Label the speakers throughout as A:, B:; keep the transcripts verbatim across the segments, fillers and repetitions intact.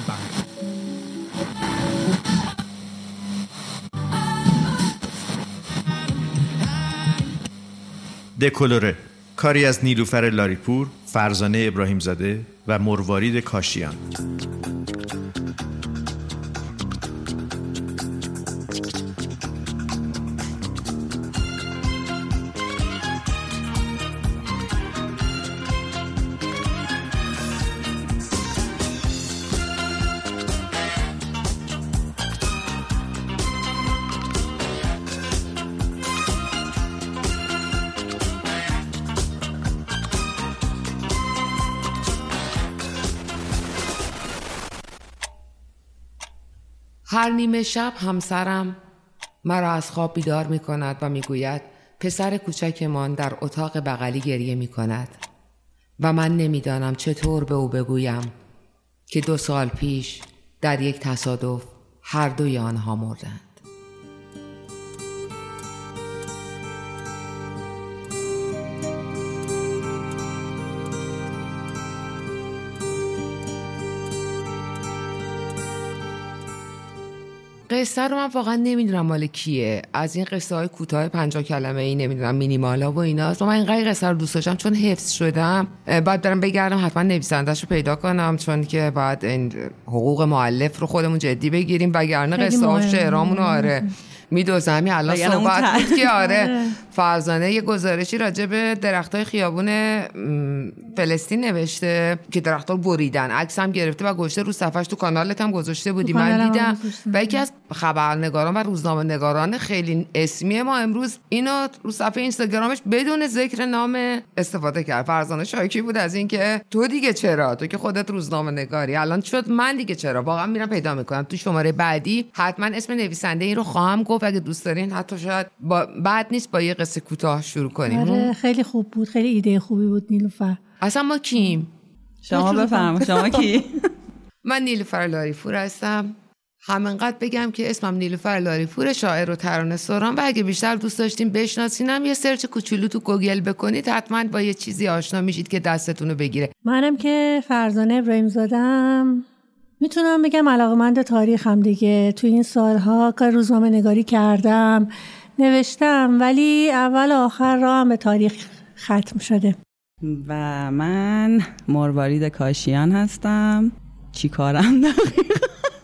A: بند.
B: دکولوره، کاری از نیلوفر لاریپور، فرزانه ابراهیم زاده و مروارید کاشیان.
C: هر نیمه شب همسرم مرا از خواب بیدار می کند و می گوید پسر کوچکمان در اتاق بغلی گریه می کند و من نمی دانم چطور به او بگویم که دو سال پیش در یک تصادف هر دوی آنها مردند. قصه رو من واقعا نمیدونم مال کیه، از این قصه های کوتاه پنجاه کلمه ای نمیدونم مینیمالا و ایناست و من اینقدر قصه رو دوست داشتم چون حفظ شدم بعد برم بگردم حتما نویسنده‌اش رو پیدا کنم، چون که بعد این حقوق مؤلف رو خودمون جدی بگیریم وگرنه قصه ها شعرامون آره میدوزم. همین الان صحبت بود که آره فرزانه یه گزارشی راجع به درختای خیابون فلسطین نوشته که درختا رو بریدن، عکس هم گرفته و گذاشته رو صفحش، تو کانالت هم گذاشته بودی من دیدم و یکی از خبرنگاران و روزنامه نگاران خیلی اسمی ما امروز اینو رو صفحه اینستاگرامش بدون ذکر نام استفاده کرد. فرزانه شاکی بود از این که تو دیگه چرا، تو که خودت روزنامه نگاری، الان شد من دیگه چرا. واقعا میرم پیدا میکنم تو شماره بعدی حتما اسم نویسنده این رو خواهم گفت اگه دوست دارین، حتی شاید با... بعد نیست با یه قصه کوتاه شروع کنیم.
D: آره خیلی خوب بود، خیلی ایده خوبی بود نیلوفر.
C: اصلا ما کیم؟
E: شما بفرمایید شما کی؟
C: من نیلوفر لاریپور هستم. همینقدر بگم که اسمم نیلوفر لاریپور، شاعر و ترانه سرام و اگه بیشتر دوست داشتین بشناسینم یه سرچ کوچولو تو گوگل بکنید حتما با یه چیزی آشنا میشید که دستتون رو بگیره.
D: منم که فرزانه ابراهیم زادم، میتونم بگم علاقه‌مند تاریخم دیگه. تو این سالها کار روزنامه نگاری کردم، نوشتم، ولی اول آخر راهم به تاریخ ختم شده.
E: و من مروارید کاشیان هستم. چی کارم دقیقا؟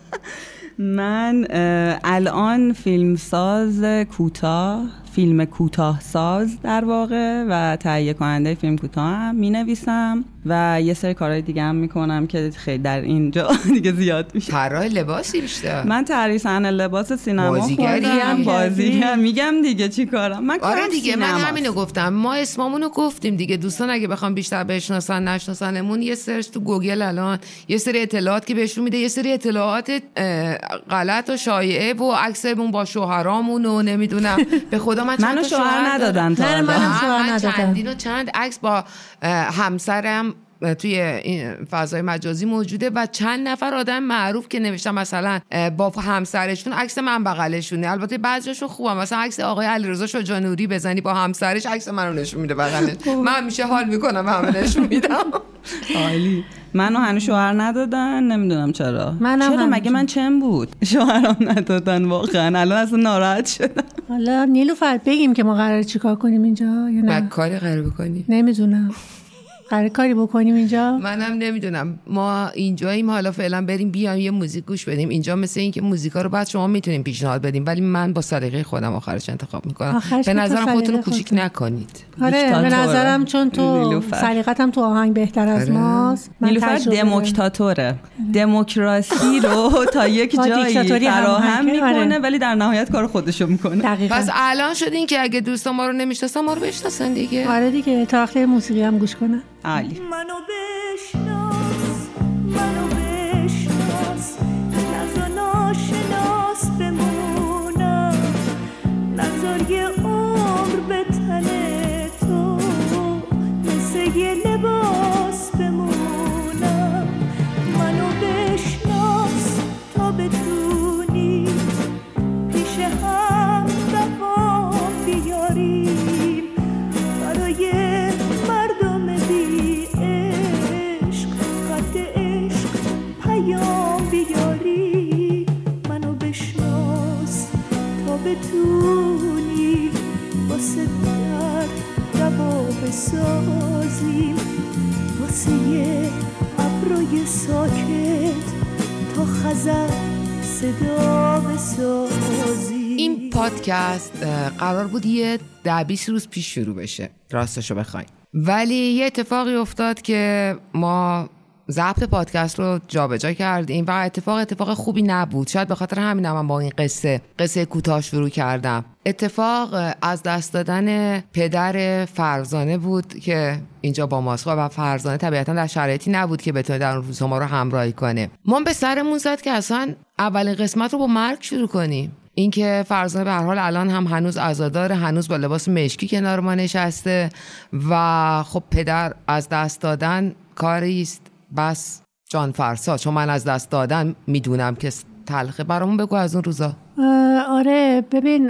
E: من الان فیلمساز کوتاه، فیلم کوتاه ساز در واقع و تهیه کننده فیلم کوتاه هم می نویسم و یه سری کارهای دیگه هم میکنم که خیلی در اینجا دیگه زیاد میشه.
C: طراح لباسی بیشتر.
E: من طراح صحنه لباس سینما
C: بازیگری هم
E: بازیگر میگم دیگه چی کارم. من
C: آره دیگه من همینو گفتم، ما اسممونو گفتیم دیگه. دوستان اگه بخوام بیشتر بشناسن نشناسنمون یه سرچ تو گوگل الان یه سری اطلاعات که بهشون میده، یه سری اطلاعات غلط و شایعه و عکسمون با شوهرامون و نمیدونم به خدا من
E: منو شوهر ندادن تا
D: نه منم شوهر ندادم.
C: چندین و چند عکس با همسرم توی این فضای مجازی موجوده و چند نفر آدم معروف که نوشتم مثلا با همسرشون عکس من بغلشونه. البته بعضیشون خوبه، مثلا عکس آقای علیرضا شجاع‌نوری بزنی با همسرش عکس منو نشون میده بغلش. من همیشه حال میکنم همه نشون میدم.
E: عالی. منو هنوز شوهر ندادن، نمیدونم چرا.
D: چرا
E: مگه من چم بود شوهرم ندادن؟ واقعا الان اصلا ناراحت شدم.
D: حالا نیلوفر بگیم که ما قراره چیکار کنیم اینجا یا نه؟
C: کاری قراره بکنی؟
D: نمیدونم. قراره کاری بکنیم اینجا؟
C: منم نمیدونم. ما اینجاییم حالا فعلا بریم بیایم یه موزیک گوش بدیم. اینجا مثل این که موزیکا رو بعد شما میتونین پیشنهاد بدیم ولی من با سلیقه خودم آخرش انتخاب میکنم. به نظرم خودتون رو کوچیک نکنید.
D: آره به نظرم چون تو سلیقه‌تم تو آهنگ بهتر از
C: آره.
D: ماست.
E: نیلوفر دموکراتوره. دموکراسی رو تا یک جایی فراهم میکنه ولی در نهایت کار خودشو میکنه.
D: دقیقاً.
C: پس الان شدین که اگه دوستان ما رو نمیشناسن ما رو بشناسن دیگه.
D: آره دیگه تا وقتی موسیقی هم گوش کنن.
E: عالی.
F: منو بشناس منو بشناس نذار ناشناس بمونم، نذار یه عمر به تن تو مثل یه لباس بمونم. منو بشناس تا بتونی پیش هم وفا بیاریم برای مردم بی عشق، خط عشق پیام بوسه ابروی ساکت تا خزر صدا بسازی.
C: این پادکست قرار بود یه ده بیست روز پیش شروع بشه راستشو بخوایم، ولی یه اتفاقی افتاد که ما ضبط پادکست رو جابجا کردیم و اتفاق اتفاق خوبی نبود. شاید به خاطر همین هم من با این قصه قصه کوتاه شروع کردم. اتفاق از دست دادن پدر فرزانه بود که اینجا با ماست و فرزانه طبیعتا در شرایطی نبود که بتونه در اون روزها ما رو همراهی کنه. ما به سرمون زد که اصلا اولین قسمت رو با مرگ شروع کنیم. اینکه فرزانه به هر حال الان هم هنوز عزاداره، هنوز با لباس مشکی کنار ما نشسته و خب پدر از دست دادن کاری است بس جان فرسا، چون من از دست دادن میدونم که تلخه. برامون بگو از اون روزا.
D: آره ببین،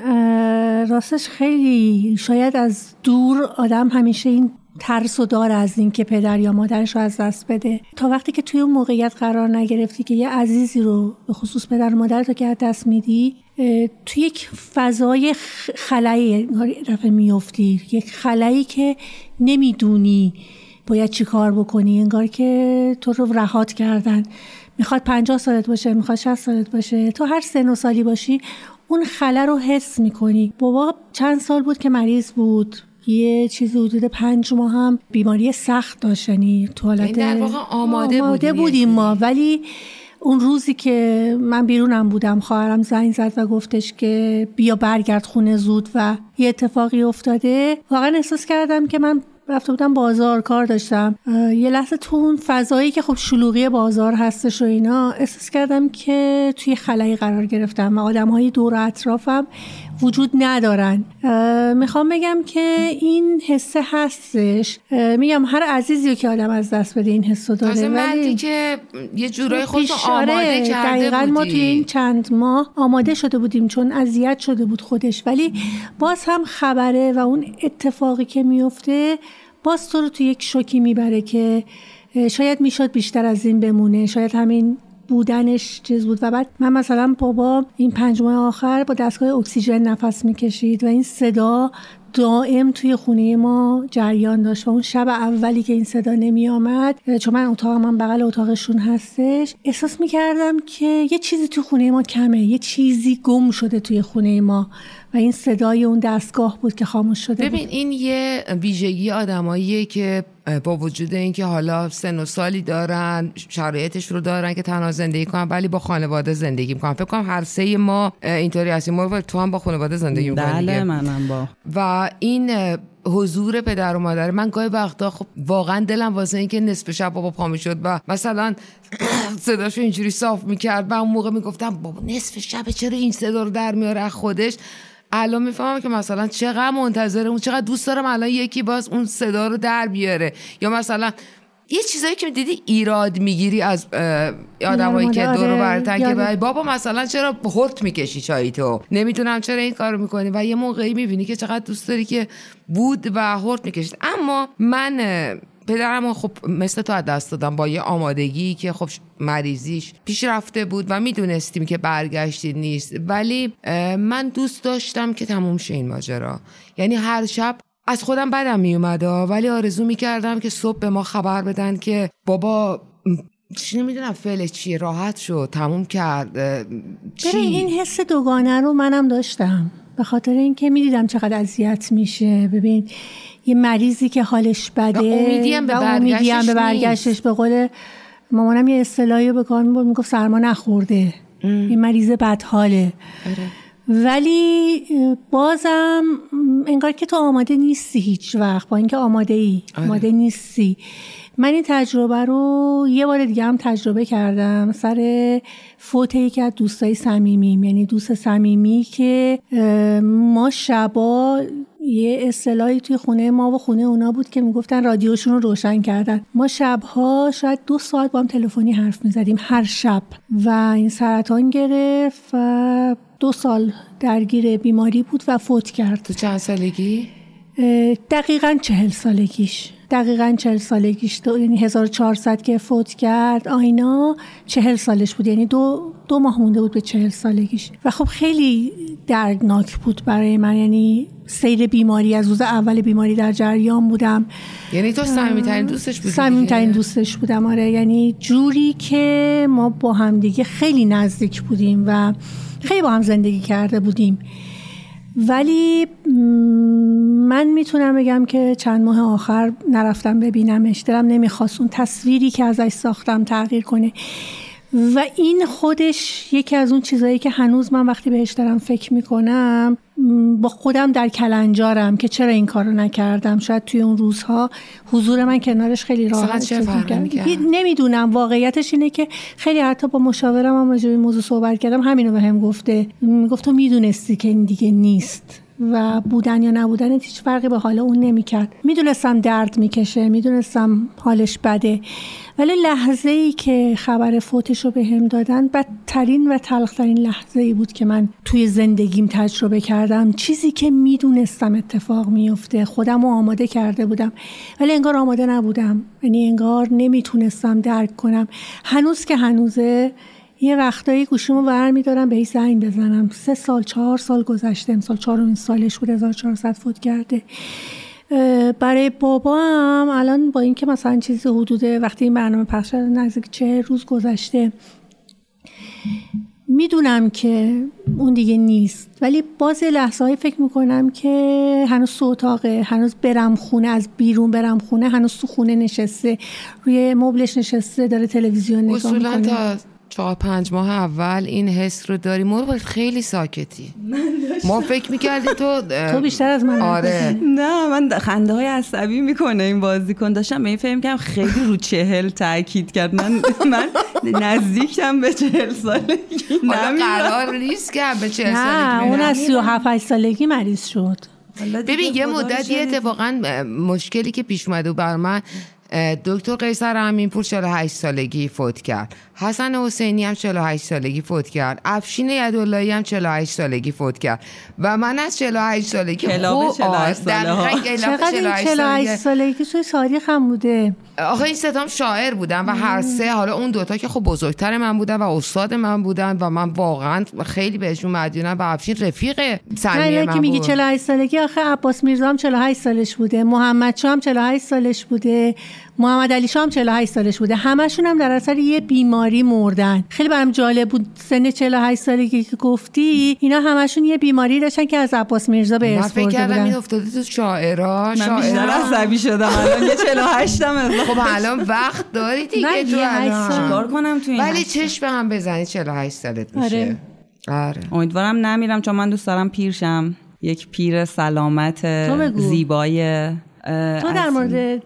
D: راستش خیلی شاید از دور آدم همیشه این ترس و داره از این که پدر یا مادرش رو از دست بده، تا وقتی که توی اون موقعیت قرار نگرفتی که یه عزیزی رو به خصوص پدر و مادر رو که از دست میدی، توی یک فضای خلایی دفعه میفتی، یک خلایی که نمیدونی باید چی کار بکنی، انگار که تو رو رهات کردن. میخواد پنجاه سالت باشه، میخواد شصت سالت باشه، تو هر سن و سالی باشی اون خلا رو حس میکنی. بابا چند سال بود که مریض بود، یه چیزی حدود پنج ماه هم بیماری سخت داشت، یعنی تو حالت
C: در واقع آماده,
D: آماده
C: بودیم,
D: بودیم ما. ولی اون روزی که من بیرونم بودم خواهرم زنگ زد و گفتش که بیا برگرد خونه زود و یه اتفاقی افتاده، واقعا احساس کردم که من رفته بودم بازار، کار داشتم. یه لحظه تو اون فضایی که خب شلوغی بازار هستش و اینا، احساس کردم که توی خلایی قرار گرفتم و آدم‌های دور و اطرافم وجود ندارن. میخوام بگم که این حسه هستش. میگم هر عزیزی که آدم از دست بده این حسو داره.
C: تازه مردی که یه جورای خودتو آماده کرده
D: دقیقاً
C: بودی.
D: ما توی این چند ماه آماده شده بودیم چون اذیت شده بود خودش، ولی باز هم خبره و اون اتفاقی که میفته باز تو رو تو یک شوکی میبره که شاید میشد بیشتر از این بمونه، شاید همین بودنش چیز بود. و بعد من مثلا بابا این پنج ماه آخر با دستگاه اکسیژن نفس میکشید و این صدا دائم توی خونه ما جریان داشت و اون شب اولی که این صدا نمی آمد، چون من اتاقم من بغل اتاقشون هستش، احساس میکردم که یه چیزی توی خونه ما کمه، یه چیزی گم شده توی خونه ما و این صدای اون دستگاه بود که خاموش شده.
C: ببین
D: بود.
C: این یه ویژگی آدماییه که با وجود اینکه حالا سن و سالی دارن، شرایطش رو دارن که تنها زندگی کنن، ولی با خانواده زندگی میکنن. فکر کنم هر سه ما اینطوری هستیم. ما تو هم با خانواده زندگی میکنی.
E: بله منم با.
C: و این حضور پدر و مادر، من گاهی وقتا خب واقعا دلم واسه این که نصف شب بابا پا میشد و مثلا صداشو اینجوری صاف میکرد و اون موقع میگفتم بابا نصف شب چرا این صدا رو در میاره از خودش. الان میفهمم که مثلا چقدر منتظره اون، چقدر دوست دارم الان یکی باز اون صدا رو در بیاره. یا مثلا یه چیزایی که دیدی ایراد میگیری از آدمایی که دور و برتن که بای بابا مثلا چرا هورت میکشی چایی تو، نمیدونم چرا این کارو میکنی، و یه موقعی میبینی که چقدر دوست داری که بود و هورت میکشید. اما من پدرم خب مثل تو از دست دادم با یه آمادگی که خب مریضیش پیش رفته بود و میدونستیم که برگشتی نیست، ولی من دوست داشتم که تموم شه این ماجرا. یعنی هر شب از خودم بدم میومد ولی آرزو میکردم که صبح به ما خبر بدن که بابا چی نمیدونم فعل چیه، راحت شد، تموم کرد. چی؟
D: این حس دوگانه رو منم داشتم، به خاطر اینکه میدیدم چقدر اذیت میشه. ببین یه مریضی که حالش بده و
C: امیدیم به برگشتش,
D: به برگشتش به قول مامانم یه اصطلاحی به کار میبرد، میگفت سرما نخورده، یه مریض بدحاله. ولی بازم انگار که تو آماده نیستی هیچ وقت، با اینکه آماده ای آماده نیستی. من این تجربه رو یه بار دیگه هم تجربه کردم سر فوت یکی از دوستای صمیمیم، یعنی دوست صمیمی که ما شبا یه اصطلاحی توی خونه ما و خونه اونا بود که میگفتن رادیوشون رو روشن کردن. ما شبها شاید دو ساعت با هم تلفنی حرف میزدیم هر شب و این سرطان گرفت و دو سال درگیر بیماری بود و فوت کرد.
C: تو چند سالگی؟
D: دقیقاً چهل سالگیش. دقیقاً چهل سالگیش، یعنی هزار و چهارصد که فوت کرد آینا چهل سالش بود، یعنی دو دو ماه مونده بود به چهل سالگیش. و خب خیلی دردناک بود برای من. یعنی سیر بیماری، از روز اول بیماری در جریان بودم.
C: یعنی تو صمیمی‌ترین دوستش بودی؟
D: صمیمی‌ترین دوستش بودم، آره. یعنی جوری که ما با هم دیگه خیلی نزدیک بودیم و خیلی با هم زندگی کرده بودیم. ولی من میتونم بگم که چند ماه آخر نرفتم ببینمش. دلم نمیخواست اون تصویری که ازش ساختم تغییر کنه و این خودش یکی از اون چیزایی که هنوز من وقتی بهش دارم فکر میکنم با خودم در کلنجارم که چرا این کارو نکردم. شاید توی اون روزها حضور من کنارش خیلی راحت
C: چه فرقی می‌کرد؟
D: نمیدونم. واقعیتش اینه که خیلی حتی با مشاورم هم راجع به این موضوع صحبت کردم، همینو بهم گفته. میگفت تو میدونستی که این دیگه نیست و بودن یا نبودن هیچ فرقی به حال اون نمیکرد. میدونستم درد میکشه، میدونستم حالش بده، ولی لحظه‌ای که خبر فوتش رو بهم دادن بدترین و تلخترین لحظه‌ای بود که من توی زندگیم تجربه کردم. چیزی که میدونستم اتفاق میفته، خودم رو آماده کرده بودم ولی انگار آماده نبودم. یعنی انگار نمیتونستم درک کنم. هنوز که هنوزه یه وقتایی گوشیمو برمی‌دارم بهش زنگ بزنم. سه سال چهار سال گذشته، امسال چهارمین سالش بود، هزار و چهارصد فوت کرده. برای بابام الان با اینکه مثلا چیزی حدوده وقتی این برنامه پخش شده نزدیک چه روز گذشته، میدونم که اون دیگه نیست، ولی باز لحظه‌ای فکر میکنم که هنوز تو اتاقه، هنوز برم خونه، از بیرون برم خونه، هنوز تو خونه نشسته، روی مبلش نشسته، داره تلویزیون نگاه میکنه.
C: اصولا تا چهار پنج ماه اول این حس رو داری. ما خیلی ساکتی. ما فکر میکردی تو
D: تو بیشتر از من.
C: آره.
E: نه من خنده های عصبی میکنه این بازیکن. داشتم به این فهم کردم خیلی رو چهل تاکید کرد. من من نزدیکم به چهل سالگی.
C: حالا قرار نیست که به چهل سالگی.
D: نه اون از سی و هفت سالگی مریض شد.
C: ببین یه مدت یه اتفاقا مشکلی که پیش اومده بر من، دکتر قیصر امینپور چهل و هشت سالگی فوت کرد، حسن حسینی هم چهل و هشت سالگی فوت کرد، افشین یداللهی هم چهل و هشت سالگی فوت کرد و من از چهل و هشت سالگی
E: کلاب چهل و هشت ساله
D: چقدر این چهل و هشت سالگی توی تاریخ هم بوده.
C: آخه این ستام شاعر بودن و هر سه، حالا اون دوتا که خب بزرگتر من بودن و استاد من بودن و من واقعا خیلی بهشون مدیونم و افشین رفیق صمیمی من بود.
D: که میگی چهل و هشت سالگی، آخه عباس میرزا هم چهل و هشت سالش بوده، محمد شاه هم چهل و هشت سالش بوده، محمد علی شاه هم چهل و هشت سالش بوده. همشون هم در اثر یه بیماری مردن. خیلی برام جالب بود سن چهل و هشت سالگی که گفتی اینا همشون یه بیماری داشتن که از عباس میرزا به ارث برده بودن.
C: من فکر کردم این افتاده تو شاعرها.
E: من بیشتر عصبی شدم الان یه چهل و هشت ام.
C: خب الان وقت داری دیگه تو الان
E: چیکار کنم تو این؟
C: ولی چشم هم بزنی چهل و هشت سالت میشه.
D: آره.
C: آره.
E: امیدوارم نمیرم چون من دوست دارم پیرشم. یک پیر سلامت زیبای.
D: تو در مورد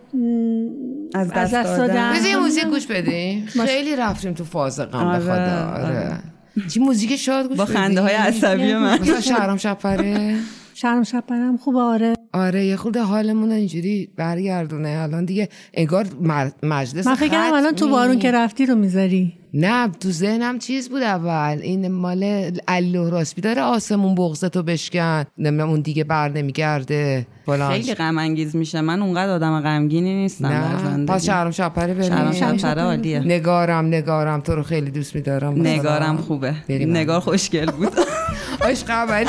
E: از دست دادن
C: بذار یه موزیک گوش بدیم. خیلی رفتیم تو فاز غم به خدا. آره. چی موزیک شاد گوش
E: با
C: بدیم؟
E: خنده های عصبی من.
C: مثلا شهرام شب‌پره.
D: شهرام شب‌پرم خوبه. آره.
C: آره یه خورده حالمون اینجوری برگردونه. الان دیگه انگار مجلس
D: من فکر کنم الان تو بارون که رفتی رو میذاری.
C: نه تو ذهنم چیز بود اول، این مال الله راسبی داره آسمون بغضتو بشکن، نمیدونم اون دیگه بر نمیگرده.
E: خیلی غم انگیز میشه. من اونقدر آدم غمگینی نیستم در زندگی.
C: پس شهرام شب‌پره بریم.
E: شهرام شب‌پره عالیه.
C: نگارم نگارم تو رو خیلی دوست می‌دارم.
E: نگارم خوبه. نگار خوشگل بود.
C: عشق ابدی.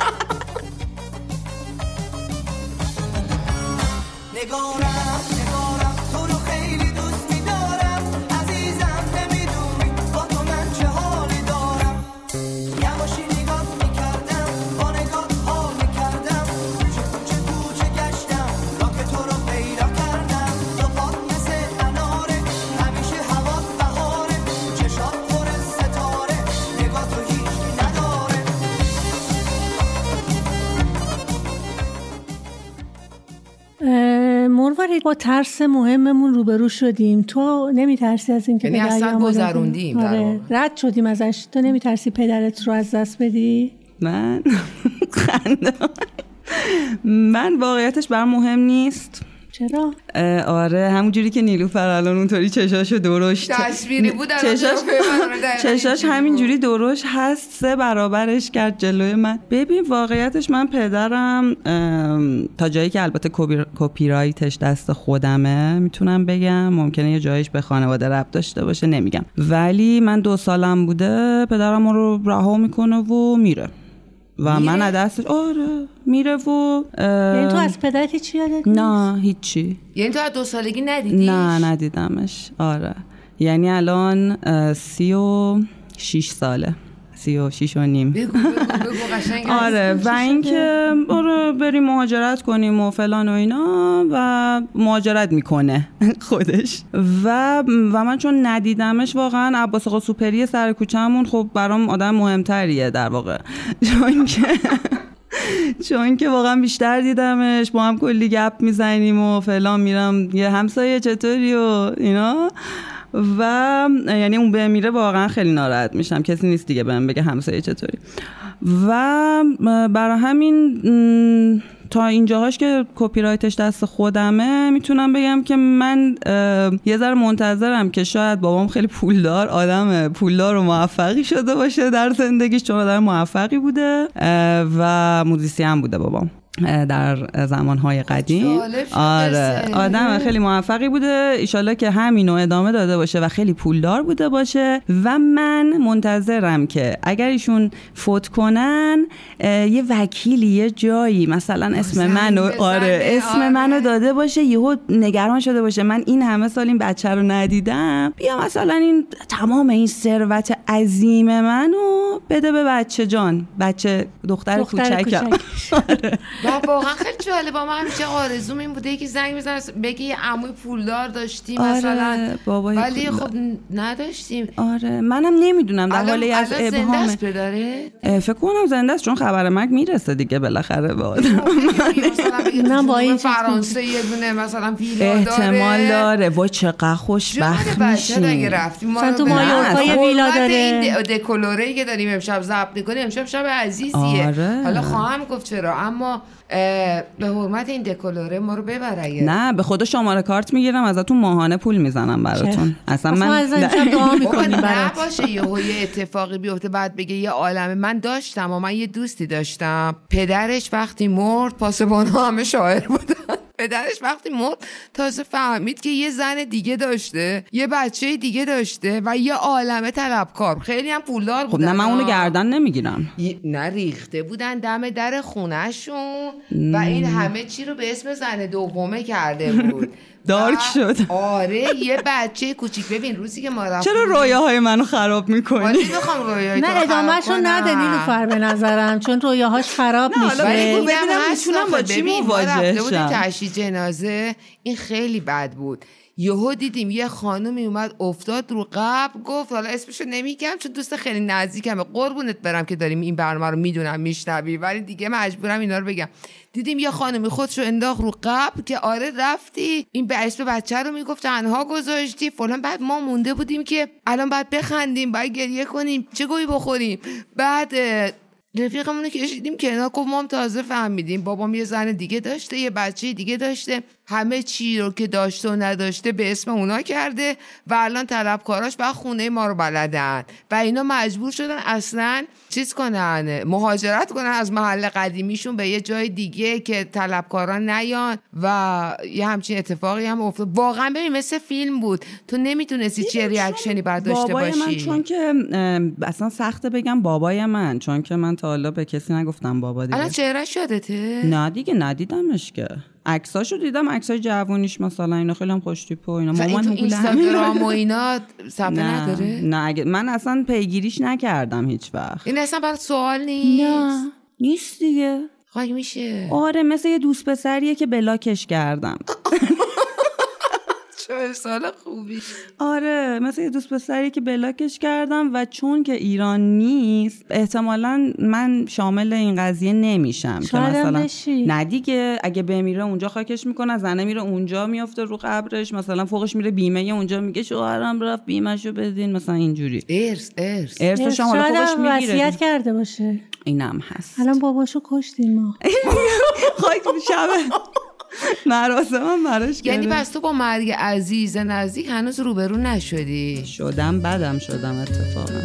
A: نگارم نگارم تو رو خیلی دوست می‌دارم عزیزم، نمی‌دونی با تو من چه حالی دارم. یواشی نگاه می‌کردم با نگاه حال می‌کردم، کوچه کوچه کوچه گشتم تا که تو رو پیدا کردم. تو پاک مثل اناره، همیشه هوا بهاره، چشات پر ستاره، نگاه تو هیچ نداره.
D: مروارید با ترس مهممون روبرو شدیم. تو نمیترسی از این که
C: یعنی اصلا گذروندیم؟
D: آره. رد شدیم ازش. تو نمیترسی پدرت رو از دست بدی؟
E: من خنده من واقعیتش برام مهم نیست.
D: چرا؟
E: آره همون جوری که نیلوفر الان اونطوری چشاشو درشت
C: تصویری بود
E: چشاش چشاش همین جوری درشت هست، سه برابرش کرد جلوی من. ببین واقعیتش من پدرم تا جایی که البته کپی رایتش دست خودمه میتونم بگم، ممکنه یه جایش به خانواده ربط داشته باشه نمیگم، ولی من دو سالم بوده پدرم رو رها میکنه و میره و من از دستش آره میره و
D: یعنی تو از پدرت چی یادت نیست؟
E: نه هیچی.
C: یعنی تو از دو سالگی ندیدیش؟
E: نه ندیدمش. آره یعنی الان سی و شیش ساله، سی و شیش و نیم.
C: بگو بگو بگو قشنگ.
E: آره و اینکه آره بریم مهاجرت کنیم و فلان و اینا و مهاجرت میکنه خودش و و من چون ندیدمش واقعا عباس آقا سوپری سر کوچه‌مون خب برام آدم مهمتریه در واقع، چون که چون که واقعا بیشتر دیدمش، با هم کلی گپ میزنیم و فلان، میرم یه همسایه چطوری و اینا و یعنی اون به میره واقعا خیلی ناراحت میشم، کسی نیست دیگه بهم بگه همسایه چطوری. و برای همین تا اینجاهاش که کپی رایتش دست خودمه میتونم بگم که من یه ذره منتظرم که شاید بابام خیلی پولدار، آدم پولدار و موفقی شده باشه در زندگیش، چون آدم موفقی بوده و موزیسین بوده بابام در زمانهای قدیم. آره آدم خیلی موفقی بوده، ایشالله که همینو ادامه داده باشه و خیلی پولدار بوده باشه و من منتظرم که اگر ایشون فوت کنن یه وکیلی یه جایی مثلا اسم منو آره اسم آره. منو داده باشه، یهو نگران شده باشه من این همه سال این بچه رو ندیدم، بیا مثلا این تمام این ثروت عظیم منو بده به بچه جان، بچه دختر, دختر کوچکم. آره.
C: و واقعا خیلی جالبه. ما همیشه آرزوم این بوده که زنگ بزنه بگی یه عموی پولدار داشتیم آره مثلا، ولی خب نداشتیم.
E: آره منم نمیدونم در حالی از ابهام.
C: زنده است پدره؟
E: فکر کنم زنده است، چون خبر مرگ میرسه دیگه بالاخره به آدم.
C: مثلا با این فرانسه یه دونه مثلا ویلا داره،
E: احتمال داره. وای چقدر خوشبخت میشیم
C: اگه رفتیم.
D: مثلا تو مایورکا یه ویلا داره.
C: این دکولوره‌ای که داریم امشب ضبط می‌کنیم، امشب شب عزیزیه.
E: آره.
C: حالا خواهم گفت چرا، اما به حرمت این دکولوره ما رو ببر. اگه
E: نه به خدا شماره کارت میگیرم ازتون، ماهانه پول میزنم براتون. اصلا من
D: اصلا دعا میکنیم
C: برات. باشه یهو یه اتفاقی بیفته بعد بگه یه عالمه. من داشتم و من یه دوستی داشتم پدرش وقتی مرد پاسبان‌ها همه شاعر بودن. پدرش وقتی مرد تازه فهمید که یه زن دیگه داشته، یه بچه دیگه داشته و یه عالمه طلبکار، خیلی هم پولدار بودن.
E: خب نه من اونو گردن نمیگیرم.
C: نه ریخته بودن دم در خونهشون و این همه چی رو به اسم زن دومه کرده بود.
E: دارک شد.
C: آره یه بچه کوچیک. ببین روزی که ما رفتیم
E: چرا رویاهای منو خراب میکنی؟
C: ولی بخوام رویاهای تو
D: نه ادامه‌شو نده نیلوفر به نظرم، چون رویاهاش خراب میشه.
E: ولی ببینم میتونم با چی مواجه شم.
C: تشییع جنازه این خیلی بد بود. یهو دیدیم یه خانومی اومد افتاد رو قبر، گفت حالا اسمشو نمیگم چون دوست خیلی نزدیکمه، قربونت برم که داریم این برنامه رو میدونم میشنوی، ولی دیگه مجبورم اینا رو بگم. دیدیم یه خانومی خودشو انداخت رو قبر که آره رفتی این به اسم بچه رو میگفت تنها گذاشتی فلان. بعد ما مونده بودیم که الان باید بخندیم، باید گریه کنیم، چه گویی بخوریم. بعد رفیقمون رو کشیدیم کنار، گفت ما هم تازه فهمیدیم بابام یه زن دیگه داشته، یه بچه دیگه داشته، همه چی رو که داشته و نداشته به اسم اونا کرده و الان طلبکاراش بعد خونه ما رو بلدن و اینا مجبور شدن اصلا چیز کنن، مهاجرت کنن از محل قدیمیشون به یه جای دیگه که طلبکاران نیان و یه همچین اتفاقی هم افتاد. واقعا ببین مثل فیلم بود، تو نمیتونستی چه ریاکشنی بعد داشته باشی.
E: بابای من چون که اصلا سخته بگم بابای من، چون که من تا حالا به کسی نگفتم بابا دیگه.
C: الان چهرهش یادته؟
E: نه دیگه ندیدمش که. عکساشو دیدم، عکسای جوونیش مثلا اینا خیلی هم خوش تیپ و اینا. مامان
C: تو اینستاگرام و اینا صفحه نداره؟
E: نه اگه من اصلا پیگیریش نکردم هیچ وقت.
C: این اصلا برات سوال نیست؟
E: نه نیست دیگه.
C: خواهی میشه.
E: آره مثل یه دوست پسریه که بلاکش کردم.
C: چه سال خوبی.
E: آره مثل یه دوست پسری که بلاکش کردم و چون که ایران نیست احتمالاً من شامل این قضیه نمیشم که مثلا
D: بشی.
E: نه دیگه اگه بمیره اونجا خاکش میکنه، زنه میره اونجا میافته رو قبرش، مثلا فوقش میره بیمه اونجا میگه شوهرم رفت بیمه‌شو بدین، مثلا اینجوری
C: ارث ارث
E: ارثش هم فوقش میگیره.
D: وصیت کرده باشه.
E: اینم هست.
D: الان باباشو کشتیم ما.
E: خاک شب مراسم هم براش
C: یعنی بس تو با مرگ عزیز نزدیک هنوز روبرو نشدی؟
E: شدم بدم شدم اتفاقا.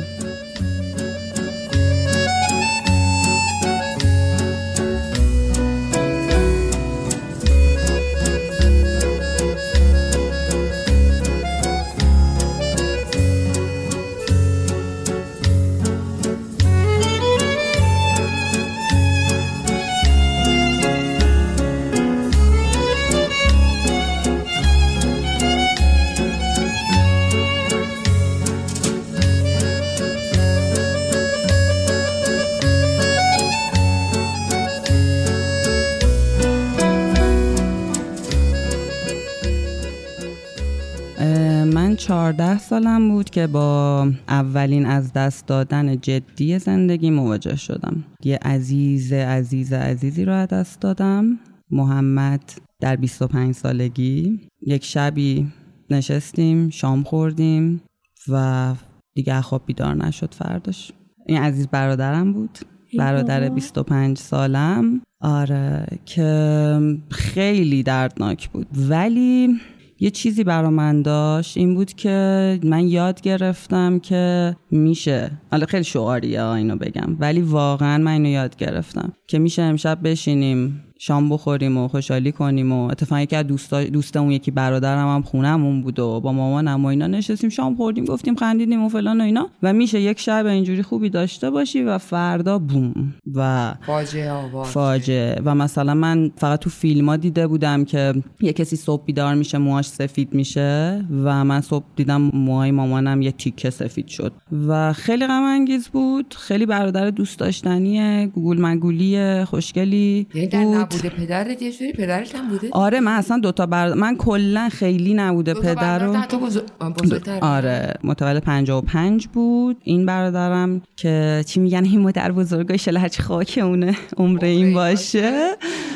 E: من چهارده سالم بود که با اولین از دست دادن جدی زندگی مواجه شدم. یه عزیز عزیز عزیزی رو از دست دادم، محمد، در بیست و پنج سالگی. یک شبی نشستیم، شام خوردیم و دیگه خواب بیدار نشد فرداش. این عزیز برادرم بود، برادر بیست و پنج سالم. آره، که خیلی دردناک بود، ولی یه چیزی برا من داشت، این بود که من یاد گرفتم که میشه، حالا خیلی شعاریه اینو بگم، ولی واقعا من اینو یاد گرفتم که میشه امشب بشینیم شام بخوریم و خوشحالی کنیم. و اتفاقا یکی از دوستا دوستمون یکی برادرم هم خونمون بود و با مامانم و اینا نشستیم شام خوردیم، گفتیم خندیدیم و فلان و اینا، و میشه یک شب اینجوری خوبی داشته باشی و فردا بوم و
C: فاجعه آباد
E: فاجعه. و مثلا من فقط تو فیلم‌ها دیده بودم که یه کسی صبح بیدار میشه موهاش سفید میشه و من صبح دیدم موهای مامانم یه تیکه سفید شد و خیلی غم انگیز بود. خیلی برادر دوست داشتنیه، گوگل مگولی خوشگلی بود.
C: بوده پدرت یه جوری پدرت هم بوده؟
E: آره، من اصلا دوتا برادر، من کلا خیلی نبوده پدر رو.
C: بزرگتر.
E: آره، متولد پنجاه و پنج بود. این برادرم که چی میگن این مادر بزرگای شله هرچی خاک اونه عمر این باشه،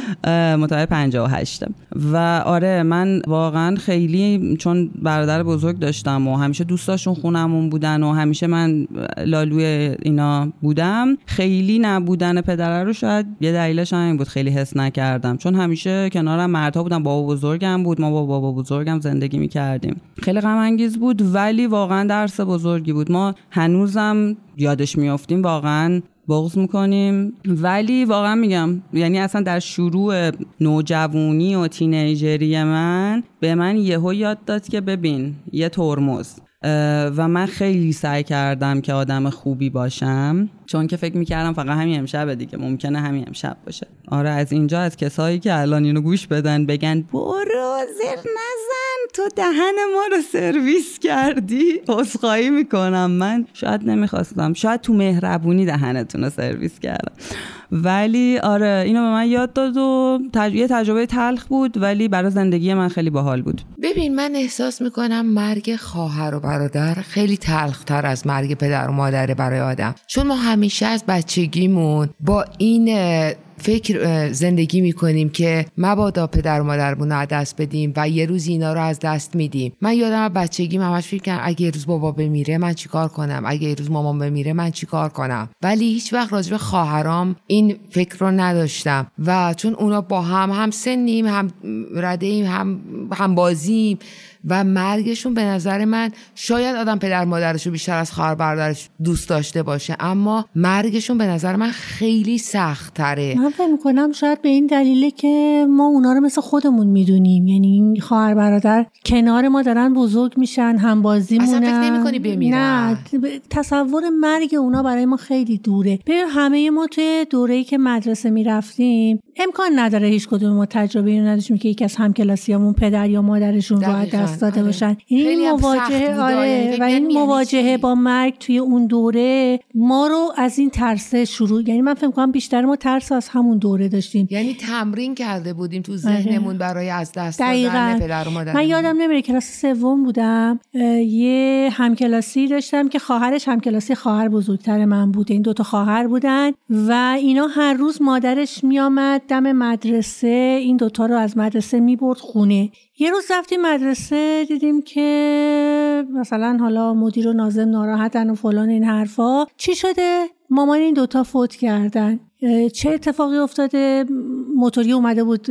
E: متولد پنجاه و هشت. و آره، من واقعا خیلی چون برادر بزرگ داشتم و همیشه دوستاشون خونمون بودن و همیشه من لالوی اینا بودم، خیلی نبودن پدر رو شاید یه دلیلش همین بود، خیلی حس نکردم، چون همیشه کنارم مردها بودن، بابا بزرگم بود، ما با بابا بزرگم زندگی میکردیم. خیلی غم انگیز بود ولی واقعا درس بزرگی بود. ما هنوزم یادش میافتیم، واقعا بغض میکنیم، ولی واقعا میگم یعنی اصلا در شروع نوجوانی و تینیجری من به من یهو یاد داد که ببین یه ترمز. و من خیلی سعی کردم که آدم خوبی باشم، چون که فکر میکردم فقط همین امشب دیگه، ممکنه همین امشب باشه. آره، از اینجا از کسایی که الان اینو گوش بدن بگن برو زر نزن تو دهن ما رو سرویس کردی، عذرخواهی میکنم، من شاید نمیخواستم، شاید تو مهربونی دهنتون رو سرویس کردم، ولی آره اینو به من یاد داد و تج... یه تجربه تلخ بود ولی برای زندگی من خیلی باحال بود.
C: ببین، من احساس میکنم مرگ خواهر و برادر خیلی تلختر از مرگ پدر و مادر برای آدم، چون ما همیشه از بچگیمون با این فکر زندگی میکنیم که مبادا پدر و مادرمون رو از دست بدیم و یه روز اینا رو از دست میدیم. من یادم از بچگیم همش فکر کنم اگه یه روز بابا بمیره من چیکار کنم، اگه یه روز مامان بمیره من چیکار کنم، ولی هیچ وقت راجع به خواهرام این فکر رو نداشتم و چون اونا با هم هم سنیم، هم رده‌ایم، هم هم بازیم و مرگشون به نظر من، شاید آدم پدر مادرشو بیشتر از خواهر برادرش دوست داشته باشه، اما مرگشون به نظر من خیلی سخت تره.
D: من فکر می‌کنم شاید به این دلیله که ما اونا رو مثل خودمون میدونیم، یعنی این خواهر برادر کنار ما دارن بزرگ میشن، هم بازی مونن.
C: اصلا فکر نمی‌کنی بمیرن؟
D: نه، تصور مرگ اونا برای ما خیلی دوره. ببین همه ما توی دوره‌ای که مدرسه میرفتیم امکان نداره هیچ کدوم ما تجربه اینو نداشتیم که یکی از همکلاسیامون پدر یا مادرشون رو از دست داده
C: آره.
D: باشن. این مواجهه آره و این مواجهه با مرگ توی اون دوره ما رو از این ترس شروع، یعنی من فکر کنم بیشتر ما ترس از همون دوره داشتیم،
C: یعنی تمرین کرده بودیم تو ذهنمون آره. برای از دست
D: دادن
C: پدر و مادر.
D: من یادم نمیره کلاس سوم بودم، یه همکلاسی داشتم که خواهرش همکلاسی خواهر بزرگتر من بود، این دوتا خواهر بودن و اینا هر روز مادرش میامد دم مدرسه این دوتا رو از مدرسه میبرد خونه. یه روز رفتیم مدرسه دیدیم که مثلا حالا مدیر و ناظم ناراحتن و فلان این حرفا. چی شده؟ مامان این دوتا فوت کردن. چه اتفاقی افتاده؟ موتوری اومده بود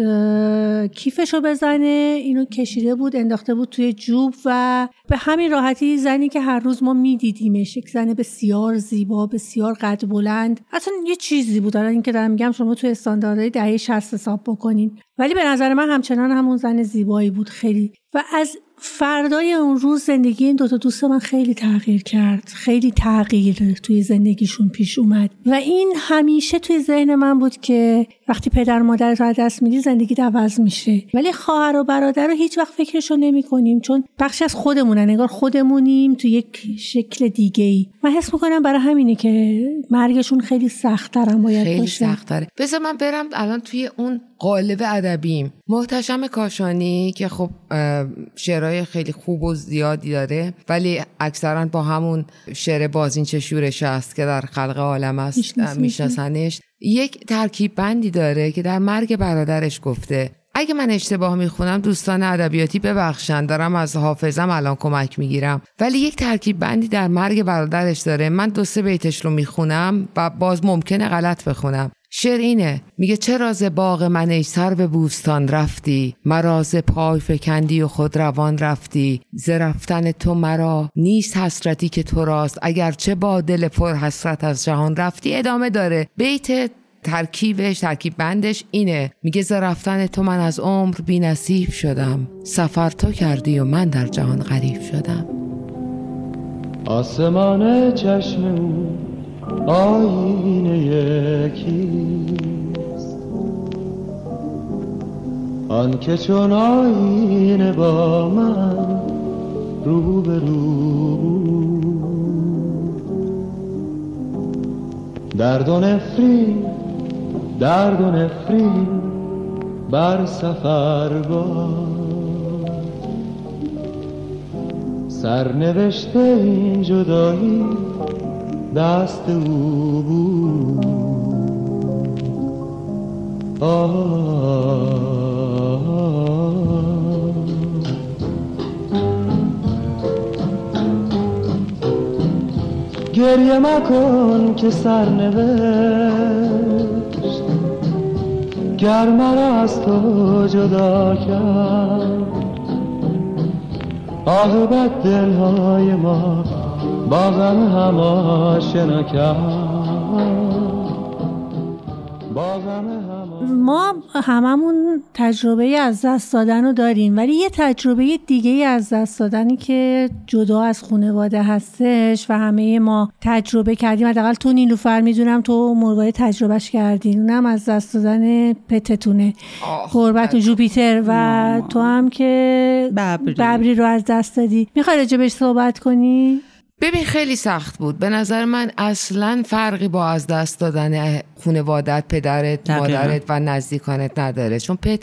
D: کیفشو بزنه، اینو کشیده بود انداخته بود توی جوب و به همین راحتی زنی که هر روز ما میدیدیمش، یک زن بسیار زیبا، بسیار قد بلند، اصلا یه چیزی بود. الان این که دارم میگم شما توی استانداردهای دهه شصت حساب بکنین، ولی به نظر من همچنان همون زن زیبایی بود خیلی. و از فردای اون روز زندگی این دوتا دوست من خیلی تغییر کرد، خیلی تغییر توی زندگیشون پیش اومد و این همیشه توی ذهن من بود که وقتی پدر مادرت رو از دست میدی زندگی عوض میشه، ولی خواهر و برادر رو هیچ وقت فکرشو نمی کنیم چون بخشی از خودمونه، نگار خودمونیم تو یک شکل دیگه‌ای. من حس میکنم برای همینه که مرگشون خیلی سخت‌تره باید
C: خیلی
D: باشه.
C: خیلی سخت‌تره. بذار من برم الان توی اون قالب ادبیم. محتشم کاشانی که خب شعر شعرهای خیلی خوب و زیادی داره، ولی اکثرا با همون شعر بازین چه شورش است که در خلق عالم است میشناسنش. یک ترکیب بندی داره که در مرگ برادرش گفته. اگه من اشتباه میخونم دوستان ادبیاتی ببخشن، دارم از حافظم الان کمک میگیرم، ولی یک ترکیب بندی در مرگ برادرش داره. من دو سه بیتش رو میخونم و باز ممکنه غلط بخونم. شعر اینه، میگه چرا ز باغ من ای سر به بوستان رفتی، مرا ز پای فکندی و خود روان رفتی، ز رفتن تو مرا نیست حسرتی که تو راست، اگرچه با دل پر حسرت از جهان رفتی. ادامه داره. بیت ترکیبش، ترکیب بندش اینه، میگه ز رفتن تو من از عمر بی نصیب شدم، سفر تو کردی و من در جهان غریب شدم.
G: آسمان چشم او آینه یکیست، آن که چون آینه با من رو به رو، درد و نفرین درد و نفرین بر سفر باد، سرنوشته این جدایی دست او بود. آه گریه مکن که سرنوشت گر مرا از تو جدا کرد، عاقبت دلهای ما با غم هم آشنا کرد، با غم هم.
D: ما هممون تجربه از دست دادن رو داریم، ولی یه تجربه دیگه از دست دادنی که جدا از خانواده هستش و همه ما تجربه کردیم، حداقل تو نیلوفر میدونم تو مرواری تجربهش کردین، اونم از دست دادن پتتونه، قربت جوپیتر، و تو هم که ببری, ببری رو از دست دادی. میخوای راجع بهش صحبت کنی؟
C: ببین خیلی سخت بود به نظر من. اصلا فرقی با از دست دادن خانوادت، پدرت، دقیقا. مادرت و نزدیکانت نداره، چون پت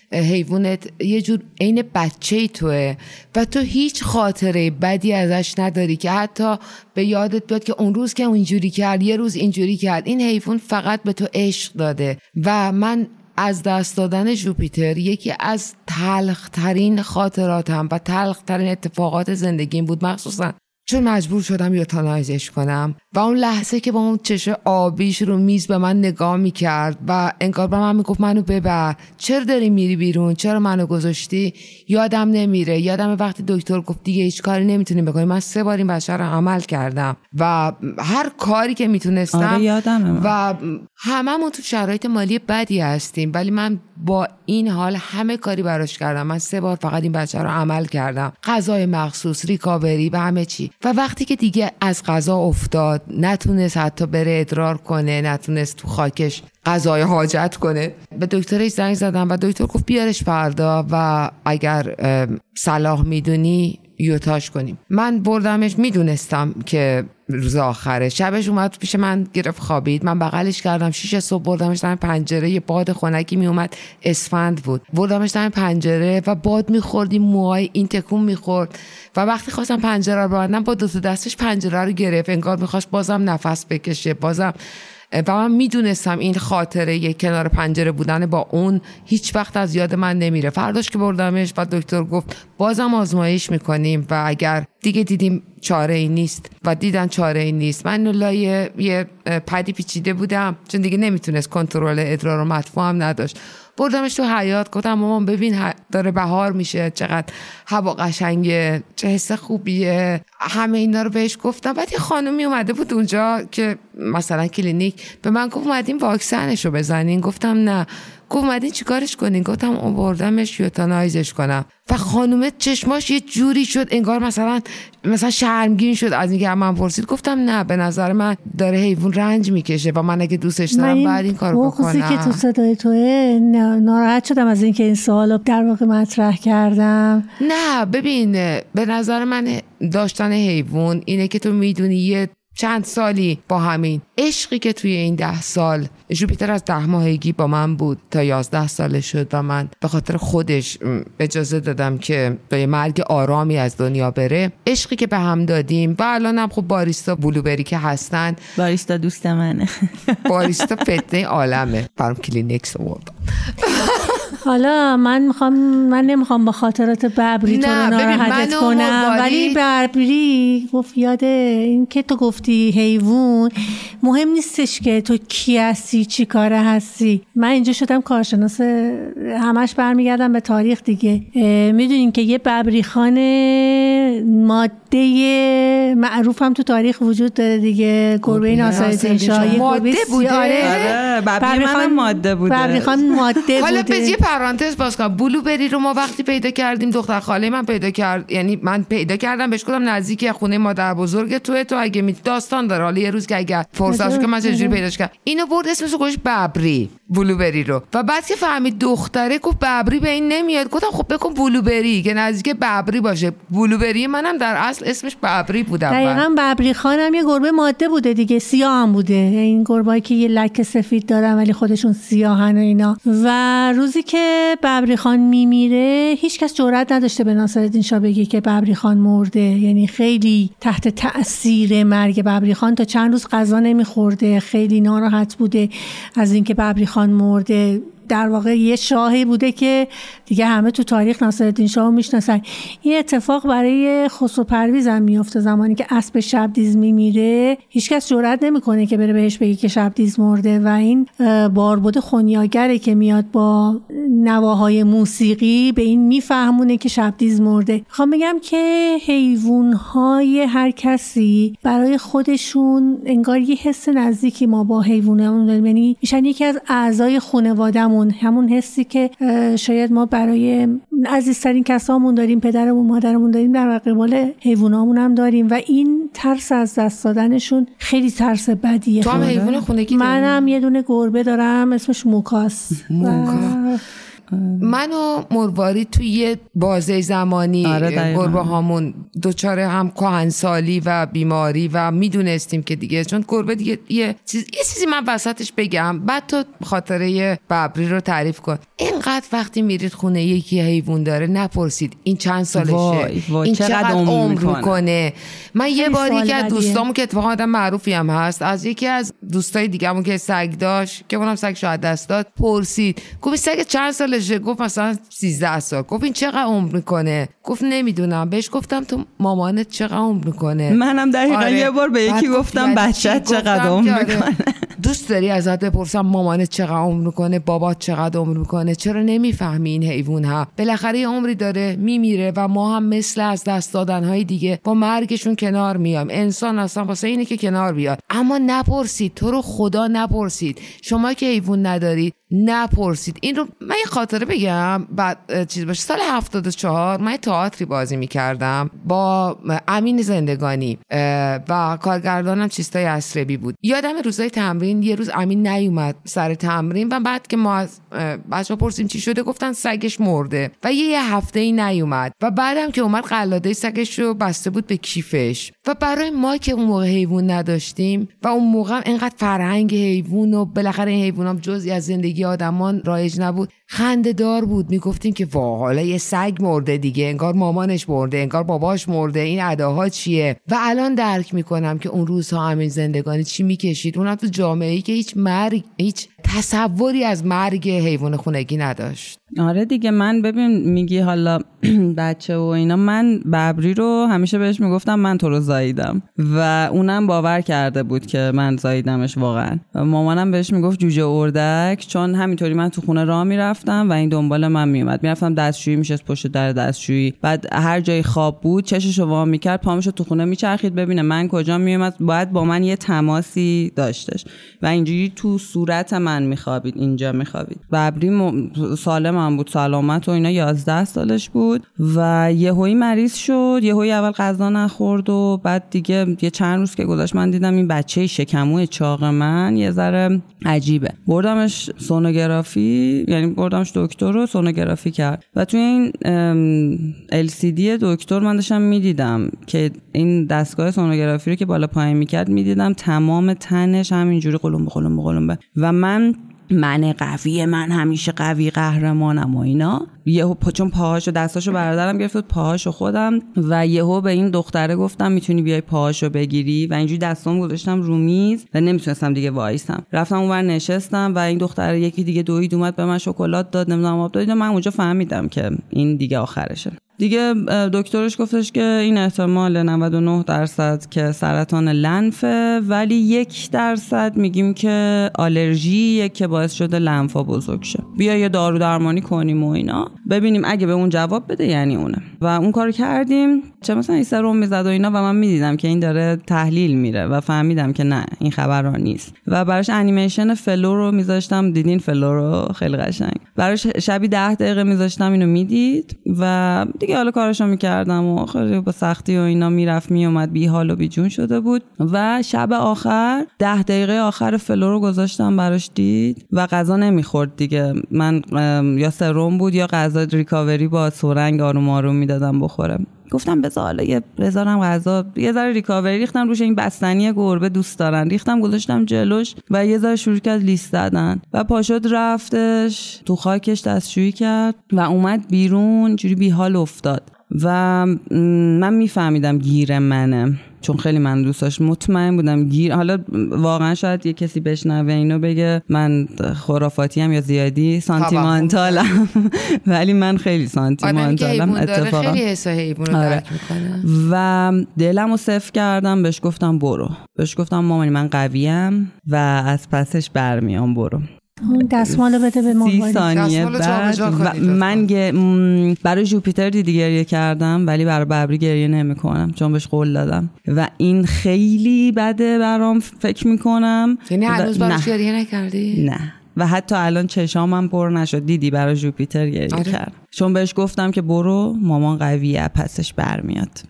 C: حیوانت یه جور عین بچه‌ای توه و تو هیچ خاطره بدی ازش نداری که حتی به یادت بیاد که اون روز که اونجوری کرد، یه روز اینجوری کرد. این حیوان فقط به تو عشق داده و من از دست دادن جوپیتر یکی از تلخ‌ترین خاطراتم و تلخ‌ترین اتفاقات زندگیم بود، مخصوصا چون مجبور شدم یوتانایزش کنم و اون لحظه که با اون چشم آبیش رو میز به من نگاه میکرد و انگار به من میگفت منو ببر، چرا داری میری بیرون، چرا منو گذاشتی، یادم نمیره. یادم وقتی دکتر گفت دیگه هیچ کاری نمیتونی بکنی، من سه بار این بچه رو عمل کردم و هر کاری که میتونستم.
E: آره یادمه.
C: و هممون تو شرایط مالی بدی هستیم، ولی من با این حال همه کاری براش کردم. من سه بار فقط این بچه رو عمل کردم، غذای مخصوص، ریکاوری و همه چی. و وقتی که دیگه از غذا افتاد، نتونست حتی بره ادرار کنه، نتونست تو خاکش غذای حاجت کنه، به دکترش زنگ زدم و دکتر گفت بیارش فردا و اگر صلاح میدونی یوتاش کنیم. من بردمش، میدونستم که روز آخره. شبش اومد پیش من، گرفت خوابید، من بغلش کردم، شیش صبح بردمش دم پنجره، یه باد خنکی می اومد، اسفند بود، بردمش دم پنجره و باد میخورد، این موهای این تکون میخورد و وقتی خواستم پنجره رو ببندم با دو تا دستش پنجره رو گرفت، انگار میخواست بازم نفس بکشه، بازم. و من میدونستم این خاطره یک کنار پنجره بودن با اون هیچ وقت از یاد من نمیره. فرداش که بردمش و دکتر گفت بازم آزمایش میکنیم و اگر دیگه دیدیم چاره ای نیست و دیدن چاره ای نیست. من لای یه پدی پیچیده بودم چون دیگه نمیتونست کنترل ادرار و مدفوع هم نداشت. بردمش تو حیاط، گفتم مامان ببین داره بهار میشه، چقدر هوا قشنگه، چه حس خوبیه، همه اینا رو بهش گفتم. بعد یه خانومی اومده بود اونجا که مثلا کلینیک، به من گفت اومدین واکسنش رو بزنین. گفتم نه. گفت اومدین چیکارش کنین؟ گفتم آوردمش یوتانایزش کنم. و خانومه چشماش یه جوری شد انگار مثلا مثلا شرمگین شد از اینکه من پرسید. گفتم نه، به نظر من داره حیوان رنج میکشه و من اگه دوستش دارم بعد این کارو بکنم.
D: من که تو صدای توئه ناراحت شدم از اینکه این سوالو در واقع مطرح کردم.
C: نه ببین، به نظر من داشتن حیوان اینه که تو میدونی یه چند سالی با همین عشقی که توی این ده سال جوپیتر از ده ماهگی با من بود تا یازده ساله شد و من به خاطر خودش اجازه دادم که به مرگ آرامی از دنیا بره. عشقی که به هم دادیم و الان هم خب باریستا بلوبری که هستن،
H: باریستا دوست منه.
C: باریستا فتنه عالمه. برام کلینکس آوردم.
D: حالا من میخوام من نمیخوام با خاطرات ببری تو رو ناراحت کنم، ولی ببری گفت یاد این که تو گفتی حیوان، مهم نیستش که تو کی هستی چی کاره هستی. من اینجا شدم کارشناس، همش برمیگردم به تاریخ دیگه. میدونین که یه ببریخان ماده معروف هم تو تاریخ وجود داره دیگه، گربه ناصرالدین شاه.
C: ماده بوده؟
E: آره ببریخان ماده بوده.
D: ببریخان ماده بوده.
C: حالا بذار یه پرانتز باز کنم. بلوبری رو ما وقتی پیدا کردیم، دختر خاله من پیدا کرد، یعنی من پیدا کردم بهش گفتم نزدیک خونه مادر بزرگ توئه، تو اگه می داستان داره. حالا یه روز که اگه فرصت که من چجوری پیداش کردم، اینو برد اسمش رو گذاشت ببری، بلوبری رو. و بعد که فهمید دختره، گفت ببری به این نمیاد. گفتم خب بکن بلوبری که نزدیک ببری باشه. بلوبری منم در اصل اسمش ببری بود.
D: دقیقاً ببری خانم یه گربه ماده بوده دیگه، سیاه هم بوده. این گربه‌ای که یه لکه سفید دارن ولی خودشون سیاهن و اینا. و روزی که ببری خان میمیره، هیچ کس جرئت نداشته به ناصرالدین شاه بگه که ببری خان مرده. یعنی خیلی تحت تأثیر مرگ ببری خان تا چند روز غذا نمیخورده، خیلی ناراحت بوده از اینکه ببری خان مرده. در واقع یه شاهی بوده که دیگه همه تو تاریخ ناصرالدین شاه میشناسن. این اتفاق برای خسرو پرویز هم میفته. زمانی که اسب شبدیز میمیره، هیچکس جرئت نمیکنه که بره بهش بگه که شبدیز مرده. و این باربد خنیاگره که میاد با نواهای موسیقی به این میفهمونه که شبدیز مرده. میخوام بگم که حیوانهای هر کسی برای خودشون انگار یه حس نزدیکی ما با حیوانمون داریم، یعنی میشن یکی از اعضای خانواده‌مون. همون حسی که شاید ما برای عزیزترین کسامون داریم، پدرمون مادرمون داریم، در قبال حیوانامون هم داریم. و این ترس از دست دادنشون خیلی ترس بدیه.
C: تو هم حیوان خونگی داری؟
D: منم یه دونه گربه دارم اسمش موکاس.
C: موکا. من و مروارید توی یه بازه زمانی
E: آره
C: گربه هامون دوچاره هم کهنسالی و بیماری و میدونستیم که دیگه، چون گربه دیگه یه چیز یه چیزی من وسطش بگم بعد تو خاطره ببری رو تعریف کن. اینقدر وقتی میرید خونه یکی حیوان داره نپرسید این چند سالشه،
E: وای وای
C: این
E: چقدر,
C: چقدر عمر میکنه. من یه باری که دوستامون که اتفاقا آدم معروفی هم هست، از یکی از دوستای دیگه‌مون که سگ داشت که اونم سگشو از دست داد، پرسید گفت سگ چند سالشه؟ گفت مثلا سیزده سال. گفت این چقدر عمر میکنه؟ گفت نمیدونم. بهش گفتم تو مامانت چقدر عمر میکنه؟
E: منم دقیقاً آره. یه بار به یکی گفتم بچت چقدر عمر میکنه.
C: دوست داری ازت بپرسم مامانت چقدر عمر میکنه، بابات چقدر عمر میکنه؟ چرا نمیفهمی این حیوان ها بالاخره عمری داره میمیره و ما هم مثل از دست دادن های دیگه با مرگشون کنار میایم. انسان اصلا واسه اینه که کنار بیاد. اما نپرسید، تو رو خدا نپرسید. شما که حیوان ندارید نپرسید. این رو من یه خاطره بگم بعد چیز باشه. سال هفتاد و چهار من تئاتری بازی میکردم با امین زندگانی و کارگردانم چیستای اسربی بود. یادم روزای تمرین یه روز امین نیومد سر تمرین و بعد که ما از بچه‌ها پرسیم چی شده گفتن سگش مرده و یه, یه هفته ای نیومد و بعدم که اومد قلاده سگش رو بسته بود به کیفش. و برای ما که اون موقع حیوان نداشتیم و اون موقع اینقدر فرهنگ حیوان و بالاخره این حیوانام جزئی از زندگی آدمان رایج نبود، خنده دار بود. میگفتیم که وا حالا یه سگ مرده دیگه، انگار مامانش مرده، انگار باباش مرده، این اداها چیه؟ و الان درک میکنم که اون روزها همین زندگانی چی میکشید. اونم تو جامعه‌ای که هیچ مرگ، هیچ تصوری از مرگ حیوان خونگی نداشت.
E: آره دیگه. من ببین میگی حالا بچه و اینا، من ببری رو همیشه بهش میگفتم من تو رو زاییدم و اونم باور کرده بود که من زاییدمش واقعا. مامانم بهش میگفت جوجه اردک، چون همینطوری من تو خونه راه میرفتم و این دنبال من میومد. میرفتم دستشویی، میشست پشت در دستشویی، بعد هر جای خواب بود چششو وا میکرد، پامشو تو خونه میچرخید ببینه من کجا میومد، باید با من یه تماسی داشتش و اینجوری تو صورت من میخوابید، اینجا میخوابید. ببری م... سالم هم بود، سلامت و اینا، یازده سالش بود و یهویی مریض شد. یهویی اول غذا نخورد و بعد دیگه یه چند روز که گذشت من دیدم این بچه شکمو چاق من یه ذره عجیبه. بردمش سونوگرافی، یعنی بردمش دکتر رو سونوگرافی کرد و توی این ال سی دی دکتر من داشتم میدیدم که این دستگاه سونوگرافی رو که بالا پایین میکرد میدیدم تمام تنش همینجوری قلمبه قلمبه قلمبه و من من قویه، من همیشه قوی قهرمانم و اینا. یهو چون پاهاشو دستاشو برادرم گرفت پاهاشو خودم و یهو به این دختره گفتم میتونی بیای پاهاشو بگیری و اینجوری دستام گذاشتم رو میز و نمیتونستم دیگه وایسم. رفتم اونور نشستم و این دختره یکی دیگه دوید اومد به من شکلات داد، نمیدونم آب داد. من اونجا فهمیدم که این دیگه آخرشه. دیگه دکترش گفتش که این احتمال نود و نه درصد که سرطان لنفه، ولی یک درصد میگیم که آلرژیه که باعث شده لنفا بزرگ شه. بیا یه دارو درمانی کنیم و اینا ببینیم اگه به اون جواب بده یعنی اونه. و اون کارو کردیم. چه مثلا این سرم میزد و اینا و من میدیدم که این داره تحلیل میره و فهمیدم که نه این خبرها نیست و براش انیمیشن فلو رو میذاشتم. دیدین فلو رو؟ خیلی قشنگ. براش شبی ده دقیقه میذاشتم اینو میدید و دیگه حالا کاراشو میکردم و خیلی با سختی و اینا میرفت میومد، بی حال و بی جون شده بود و شب آخر ده دقیقه آخر فلو رو گذاشتم براش دید و غذا نمیخورد دیگه. من یا سرم بود یا غذا ریکاوری با سرنگ آروم آروم میدادم بخوره. گفتم بذار حالا یه بذارم غذا، یه ذره ریکاوری ریختم روش. این بستنی گربه دوست دارن، ریختم گذاشتم جلوش و یه ذره شروع کرد لیست دادن و پاشد رفتش تو خاکش دستشویی کرد و اومد بیرون جوری بی حال افتاد و من میفهمیدم گیر منه چون خیلی من دوست داشت، مطمئن بودم گیر. حالا واقعا شاید یه کسی بشنوه اینو بگه من خرافاتی ام یا زیادی سانتیمانتالم ولی من خیلی سانتیمانتالم اتفاقا.
C: خیلی حس حیوان رو درک میکنه
E: و دلمو صفر کردم. بهش گفتم برو، بهش گفتم مامانی من قویم و از پسش برمیام، برو.
D: دستمالو بده به مامان.
E: سی ثانیه بعد و من گ... برای جوپیتر دیدی گریه کردم ولی برای ببری گریه نمی کنم چون بهش قول دادم و این خیلی بده برام فکر میکنم.
C: یعنی هنوز براش گریه نکردی؟
E: نه و حتی الان چشامم پر نشد. دیدی برای جوپیتر گریه آره. کردم چون بهش گفتم که برو مامان قویه پسش برمیاد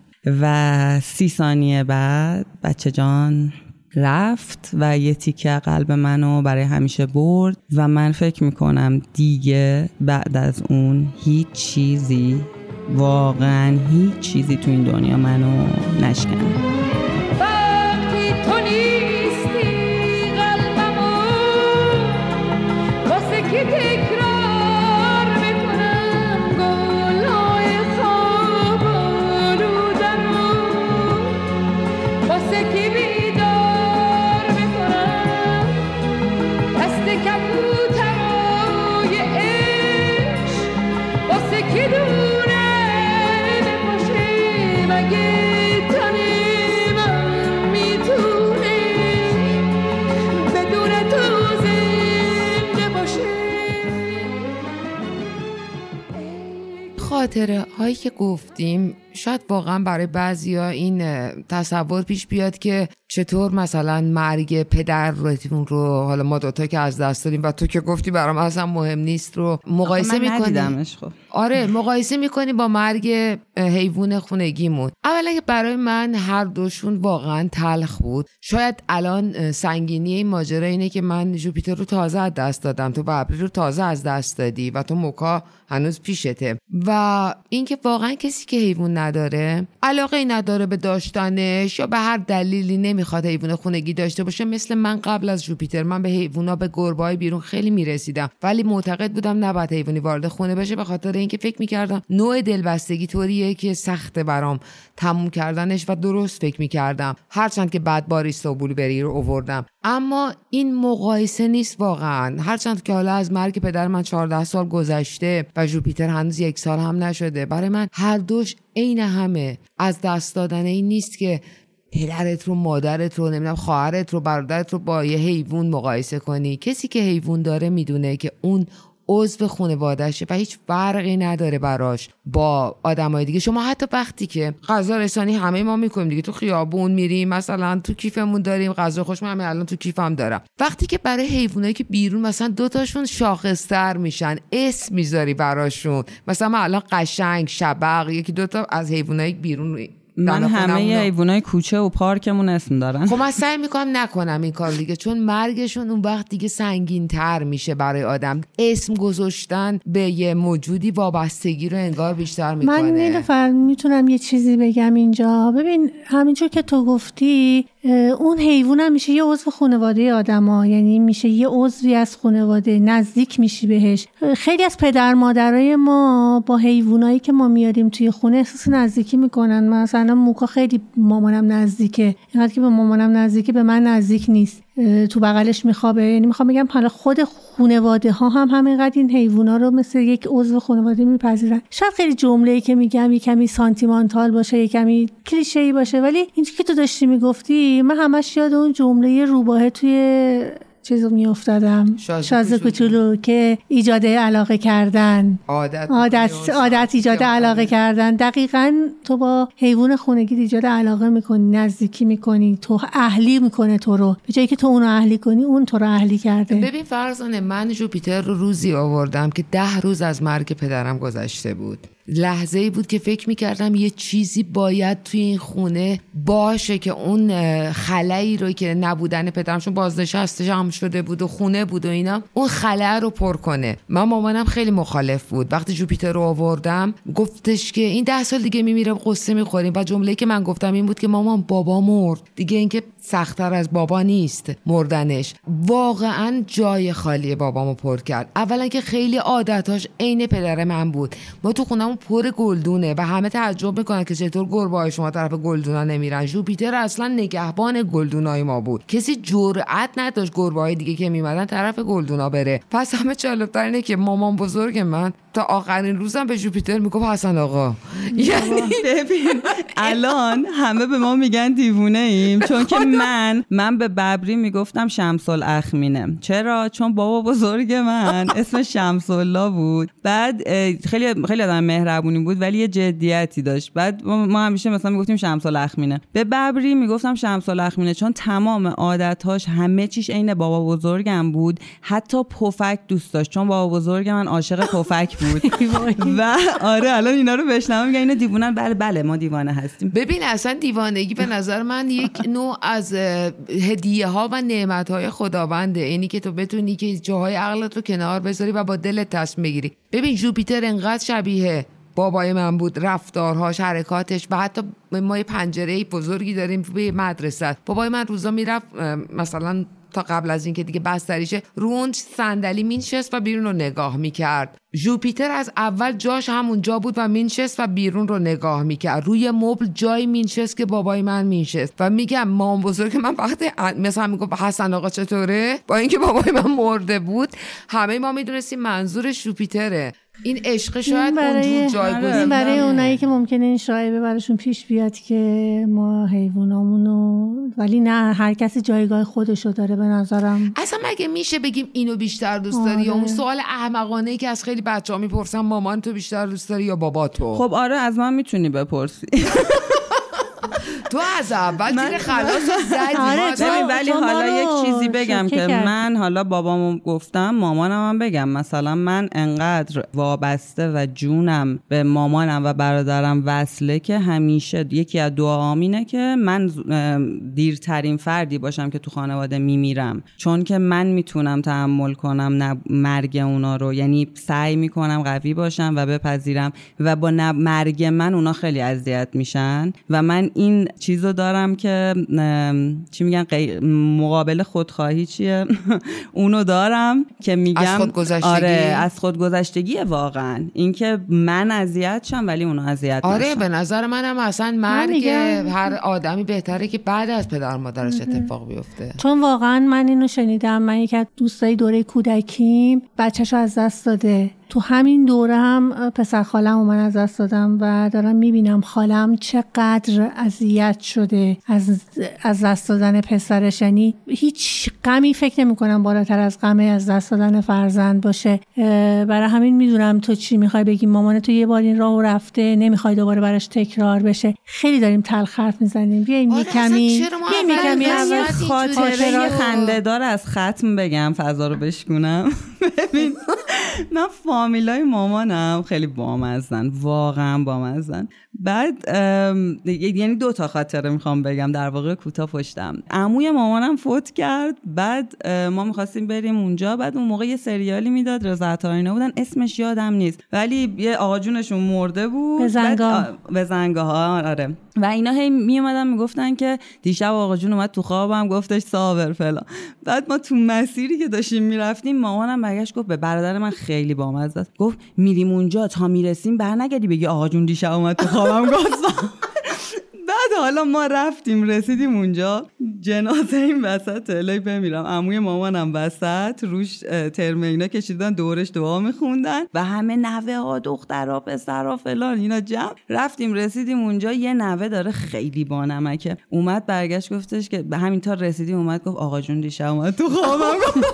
E: و سی ثانیه بعد بچه جان رفت و یه تیکه قلب منو برای همیشه برد و من فکر میکنم دیگه بعد از اون هیچ چیزی، واقعا هیچ چیزی تو این دنیا منو نشکنه.
C: خاطره هایی که گفتیم شاید واقعا برای بعضیا این تصور پیش بیاد که چطور مثلا مرگ پدر رو حالا ما دوتا که از دست دادیم و تو که گفتی برام اصلا مهم نیست رو مقایسه میکنی.
E: خب.
C: آره مقایسه میکنی با مرگ حیوان خونگیمون. اولا که برای من هر دوشون واقعا تلخ بود. شاید الان سنگینی این ماجرا اینه که من جوپیتر رو تازه از دست دادم، تو ببری رو تازه از دست دادی و تو موکا هنوز پیشته و اینکه واقعا کسی که حیوان نداره علاقه ای نداره به داشتنش یا به هر دلیلی نمیخواد حیوان خونگی داشته باشه. مثل من قبل از جوپیتر من به حیونا به گربه‌های بیرون خیلی میرسیدم ولی معتقد بودم نباید حیوانی وارد خونه بشه به خاطر اینکه فکر میکردم نوع دلبستگی طوریه که سخته برام تموم کردنش و درست فکر میکردم هرچند که بعد باریستا و بلوبری رو آوردم. اما این مقایسه نیست واقعا. هرچند که حالا از مرگ پدر من چهارده سال گذشته و جوپیتر هنوز یک سال هم نشده، برای من هر دوش عین همه. از دست دادن این نیست که پدرت رو، مادرت رو، نمیدونم خواهرت رو، برادرت رو با یه حیوان مقایسه کنی. کسی که حیوان داره میدونه که اون عضو خانواده‌شه و هیچ فرقی نداره براش با آدمای دیگه. شما حتی وقتی که غذا رسانی همه ما میکنیم دیگه، تو خیابون میریم مثلا تو کیفمون داریم غذا، خوش من الان تو کیفم دارم. وقتی که برای حیوانایی که بیرون مثلا دو تاشون شاخص‌تر میشن اسم میذاری براشون، مثلا من الان قشنگ، شبق، یکی دو تا از حیوانای بیرون،
E: من همه حیوانای کوچه و پارکمون اسم دارن.
C: خب من سعی میکنم نکنم این کار دیگه، چون مرگشون اون وقت دیگه سنگین تر میشه برای آدم. اسم گذاشتن به یه موجودی وابستگی رو انگار بیشتر میکنه.
D: من نیلوفر میتونم یه چیزی بگم اینجا؟ ببین همینجور که تو گفتی اون حیوان هم میشه یه عضو خانواده آدم ها، یعنی میشه یه عضوی از خانواده، نزدیک میشی بهش. خیلی از پدر مادرای ما با حیوانایی که ما میاریم توی خونه احساس نزدیکی میکنن. مثلا موکا خیلی مامانم نزدیکه، اینقدر که به مامانم نزدیکه به من نزدیک نیست، تو بغلش میخوابه. یعنی میخوام بگم حالا خود خانواده ها هم همینقدر این حیونا رو مثل یک عضو خانواده میپذیرن. شاید خیلی جمله‌ای که میگم یک کمی سانتیمانتال باشه، یک کمی کلیشه‌ای باشه، ولی اینجوری که تو داشتی میگفتی من همش یاد اون جمله روباهه توی چیزو میافتادم، شازده کوچولو، که ایجاد علاقه کردن، عادت عادت, عادت ایجاد علاقه کردن. دقیقاً تو با حیوان خونگی ایجاد علاقه میکنی، نزدیکی میکنی، تو اهلی میکنه تو رو، به جایی که تو اونو اهلی کنی اون تو رو اهلی کرده.
C: ببین فرزانه، من جوپیتر رو روزی آوردم که ده روز از مرگ پدرم گذشته بود. لحظه‌ای بود که فکر می‌کردم یه چیزی باید توی این خونه باشه که اون خلایی رو که نبودن پدرم، چون بازنشسته هم شده بود و خونه بود و اینا، اون خلا رو پر کنه. من مامانم خیلی مخالف بود. وقتی جوپیتر رو آوردم گفتش که این ده سال دیگه میمیره قصه می‌خوریم، و جمله‌ای که من گفتم این بود که مامان بابا مرد دیگه، اینکه سخت‌تر از بابا نیست مردنش. واقعاً جای خالی بابامو پر کرد. اولا که خیلی عادتاش عین پدر من بود. ما تو خونمون پر گلدونه و همه تعجب میکنن که چطور گربه‌های شما طرف گلدونا نمیرن. جوپیتر اصلا نگهبان گلدونای ما بود. کسی جرئت نداشت گربه‌های دیگه که میمدن طرف گلدونا بره. پس همه جالب‌تر اینه که مامان بزرگ من تا آخرین روزم به جوپیتر میگفت حسن آقا. یعنی
E: ببین الان همه به ما میگن دیوونه ایم، چون که من من به ببری میگفتم شمس الاخمینه. چرا؟ چون بابا بزرگ من اسم شمس الله بود. بعد خیلی خیلی آدم مهربونی بود ولی یه جدیتی داشت. بعد ما همیشه مثلا میگفتیم شمس الاخمینه. به ببری میگفتم شمس الاخمینه چون تمام عادتاش همه چیش عین بابا بزرگم بود. حتی پفک دوست داشت، چون بابا بزرگ من عاشق پفک بود. و آره الان اینا رو بشنوم میگن اینا دیوونن. بله بله ما دیوانه هستیم.
C: ببین اصلا دیوانگی به نظر من یک نوع از هدیه ها و نعمت های خداونده، اینی که تو بتونی که جاهای عقلت رو کنار بذاری و با دلت تصمیم بگیری. ببین جوپیتر انقدر شبیه بابای من بود، رفتارهاش، حرکاتش، و حتی ما یه پنجره بزرگی داریم به مدرسه. بابای من روزا میرفت مثلا تا قبل از اینکه دیگه بستریشه رو اون صندلی مینشست و بیرون رو نگاه میکرد. جوپیتر از اول جاش همونجا بود و مینشست و بیرون رو نگاه میکرد. روی مبل جای مینشست که بابای من مینشست. و میگم مام بزرگ من وقتی مثلا میگفت حسن آقا چطوره، با اینکه بابای من مرده بود همه ما میدونستیم منظور جوپیتره. این عشق شاید اونجور جایگزین
D: برای اونایی که ممکنه این شایبه براشون پیش بیاد که ما حیوانامونو، ولی نه هر کسی جایگاه خودشو داره به نظرم.
C: اصلا مگه میشه بگیم اینو بیشتر دوست داری؟ یا اون سوال احمقانه‌ای که از خیلی بچه‌ها میپرسن مامان تو بیشتر دوست داری یا بابا تو؟
E: خب آره از من میتونی بپرسی.
C: تو از اول تیر خلاص
E: زدی. ولی حالا یک چیزی بگم که من حالا بابامو گفتم مامانم هم بگم. مثلا من انقدر وابسته و جونم به مامانم و برادرم وصله که همیشه یکی از دعاام اینه که من دیرترین فردی باشم که تو خانواده میمیرم، چون که من میتونم تحمل کنم مرگ اونا رو. یعنی سعی میکنم قوی باشم و بپذیرم و با مرگ من اونا خیلی اذیت میشن. و من این چیزو دارم که چی میگن غیر مقابل خودخواهی چیه اونو دارم که میگم
C: از خودگذشتگی.
E: آره از خودگذشتگیه واقعا، اینکه من اذیت شم ولی اونو اذیت نشن.
C: آره به نظر منم اصلا مرگ هر آدمی بهتره که بعد از پدر مادرش اتفاق بیفته.
D: چون واقعا من اینو شنیدم، من یکی از دوستای دوره کودکیم بچه‌شو از دست داده تو همین دوره هم پسر خالم من از دست دادم و دارم میبینم خالم چقدر اذیت شده از از دست دادن پسرش. یعنی هیچ غمی فکر نمی کنم بالاتر از غم از دست دادن فرزند باشه. برای همین میدونم تو چی میخوای بگی. مامان تو یه بار این راهو رفته، نمیخوای دوباره براش تکرار بشه. خیلی داریم تلخ حرف میزنیم. بیاین یه کمی یه کمی از
E: خاطره خنده‌دار از ختم بگم، فضا رو بشکنم. ببین من فامیلای مامانم خیلی بامزن، واقعا بامزن. بعد یعنی دو تا خاطره میخوام بگم، در واقع کوتاه پشتم. عموی مامانم فوت کرد، بعد ما میخواستیم بریم اونجا. بعد اون موقع یه سریالی میداد، رضا عطارینا بودن، اسمش یادم نیست، ولی یه آقا جونشون مرده بود.
D: بزنگاه
E: بزنگاه آره. و اینا هی می اومدن میگفتن که دیشب آقا جون اومد تو خوابم گفتش صابر فلان. بعد ما تو مسیری که داشتیم میرفتیم مامانم برگشت گفت به برادر من خیلی بامزه است، گفت میریم اونجا تا میرسیم برنگردی بگی آقا جون دیشب اومد تو خوابم گفت. بعد حالا ما رفتیم رسیدیم اونجا، جنازه این وسط الهی بمیرم، عموی مامانم وسط روش ترمه اینا کشیدن، دورش دعا میخوندن و همه نوه ها دخترها پسرها فلان اینا جمع. رفتیم رسیدیم اونجا، یه نوه داره خیلی بانمکه، اومد برگشت گفتش که به همین تا رسیدیم اومد گفت آقا جون دیشب اومد تو خوابم.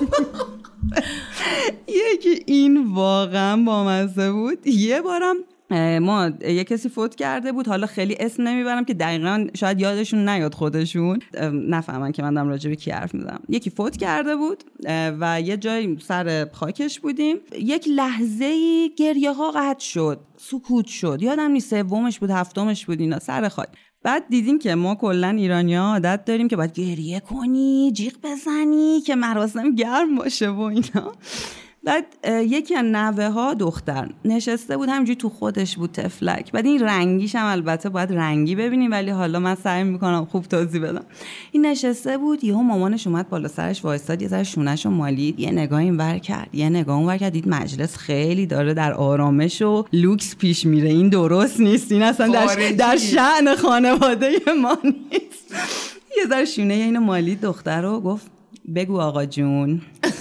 E: یکی این واقعا بامزه بود. یه بارم ما یه کسی فوت کرده بود، حالا خیلی اسم نمیبرم که دقیقاً شاید یادشون نیاد خودشون نفهمن که من دارم راجع به کی حرف میزنم. یکی فوت کرده بود و یه جای سر خاکش بودیم، یک لحظه‌ای گریه ها قطع شد، سکوت شد، یادم نیست سومش بود هفتمش بود اینا سر خاک. بعد دیدیم که ما کلن ایرانی‌ها عادت داریم که باید گریه کنی، جیغ بزنی که مراسم گرم باشه و اینا. بعد یکی از نوه ها دختر نشسته بود همینجوری تو خودش بود تفلک. بعد این رنگیش هم البته باید رنگی ببینیم ولی حالا من سعی میکنم خوب توضیح بدم. این نشسته بود، یهو مامانش اومد بالا سرش وایساد، یه ذره شونه‌شو مالید، یه نگاه اینور کرد یه نگاه اونور کرد، دید مجلس خیلی داره در آرامش و لوکس پیش میره، این درست نیست، این اصلا در, در شأن خانواده ما نیست. یه ذره شونه اینو مالید دختر رو، گفت بگو آقا جون.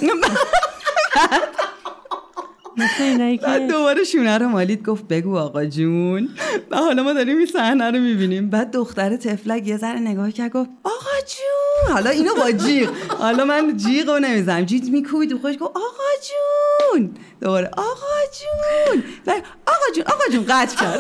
E: بعد دوباره شونه رو مالید گفت بگو آقا جون. و حالا ما داریم این صحنه رو میبینیم. بعد دختر تفلک یه ذره نگاه کرد گفت آقا جون. حالا اینو با جیغ، حالا من جیغ رو نمیزنم، جیغ میکوبید و خوش گفت آقا جون. دوباره آقا جون. و آقا جون آقا جون قطع کرد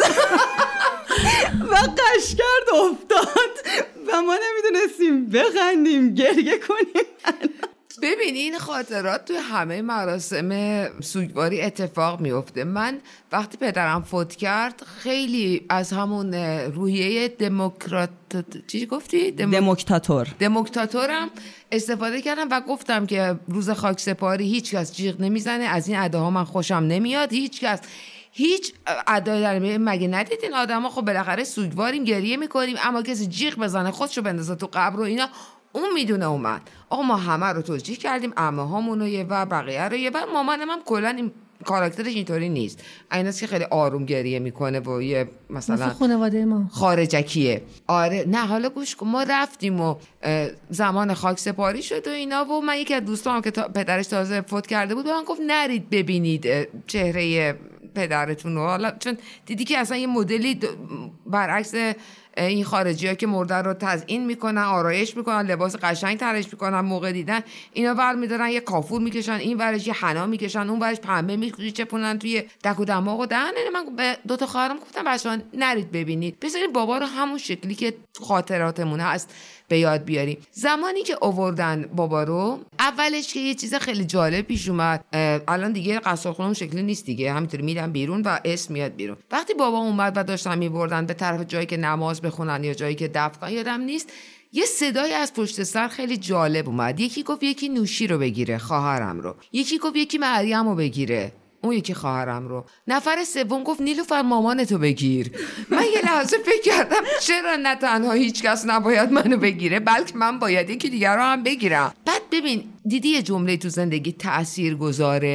E: و قش کرد افتاد و ما نمیدونستیم بخندیم گریه کنیم.
C: ببین این خاطرات توی همه مراسم سوگواری اتفاق میفته. من وقتی پدرم فوت کرد خیلی از همون روحیه دموکرات چی گفتی؟ دمو...
E: دموکتاتور
C: دموکتاتورم استفاده کردم و گفتم که روز خاک سپاری هیچ کس جیغ نمیزنه، از این اداها من خوشم نمیاد، هیچ کس هیچ ادای در مگه ندیدین آدما خب بالاخره سوگواریم گریه میکنیم، اما کسی جیغ بزنه خودشو بندازه تو قبر و اینا اون میدونه اومد. آقا ما همه رو توجیه کردیم، عمه هامونو یه و بقیه رو یه و مامانم هم کلا این کاراکترش اینطوری نیست، ایناست که خیلی آروم گریه میکنه و یه مثلا
D: خانواده ما
C: خارجکیه. آره نه حالا گوش کن، ما رفتیم و زمان خاک سپاری شد و اینا و من یکی از دوستام که پدرش تازه فوت کرده بود به من گفت نرید ببینید چهره پدرتون رو، حالا چون دیدی که اصلا یه مدلی برعکس این خارجی ها که مرده رو تزیین میکنن، آرایش میکنن، لباس قشنگ ترش میکنن، موقع دیدن اینا ور میدارن یه کافور میکشن، این ورش یه حنا میکشن، اون ورش پنبه میچپونن توی دک و دماغ و دهن. من به دو تا خواهرام گفتم بچه‌ها نرید ببینید، بذارید بابا رو همون شکلی که خاطراتمون هست به یاد بیاریم. زمانی که آوردن بابا رو اولش که یه چیز خیلی جالب پیش اومد، الان دیگه قصرخونه اون شکلی نیست دیگه، همینطوری میدن بیرون و اسم میاد بیرون. وقتی بابا اومد و داشتن میبردن به طرف جایی که نماز بخونن یا جایی که دفن کنن یادم نیست، یه صدای از پشت سر خیلی جالب اومد. یکی گفت یکی نوشی رو بگیره، خواهرم رو. یکی گفت یکی مریم رو بگیره، اون یکی خواهرم رو. نفر سوم گفت نیلوفر مامانتو بگیر. من یه لحظه فکر کردم چرا نه تنها هیچ کس نباید منو بگیره بلکه من باید یکی دیگر رو هم بگیرم. بعد ببین دیدی یه جمله تو زندگی تأثیر گذاره،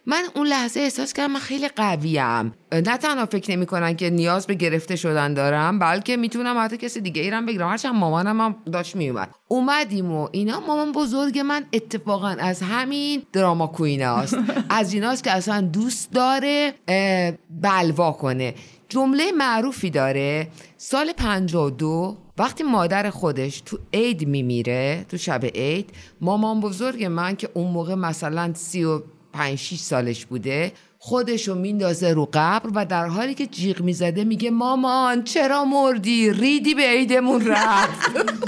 C: من اون لحظه احساس کردم من خیلی قویم. نه تنها فکر نمی کنن که نیاز به گرفته شدن دارم، بلکه میتونم حتی کسی دیگه ایرم بگیرم. هرچند مامانم هم داشت میومد اومدیم و اینا. مامان بزرگ من اتفاقا از همین دراما کوین هاست، از ایناست که اصلا دوست داره بلوا کنه. جمله معروفی داره سال پنجاه و دو وقتی مادر خودش تو عید میمیره، تو شب عید، مامان بزرگ من که اون موقع مثلا سی و پنج شیش سالش بوده خودشو میندازه رو قبر و در حالی که جیغ میزده میگه مامان چرا مردی؟ ریدی به عیدمون رفت.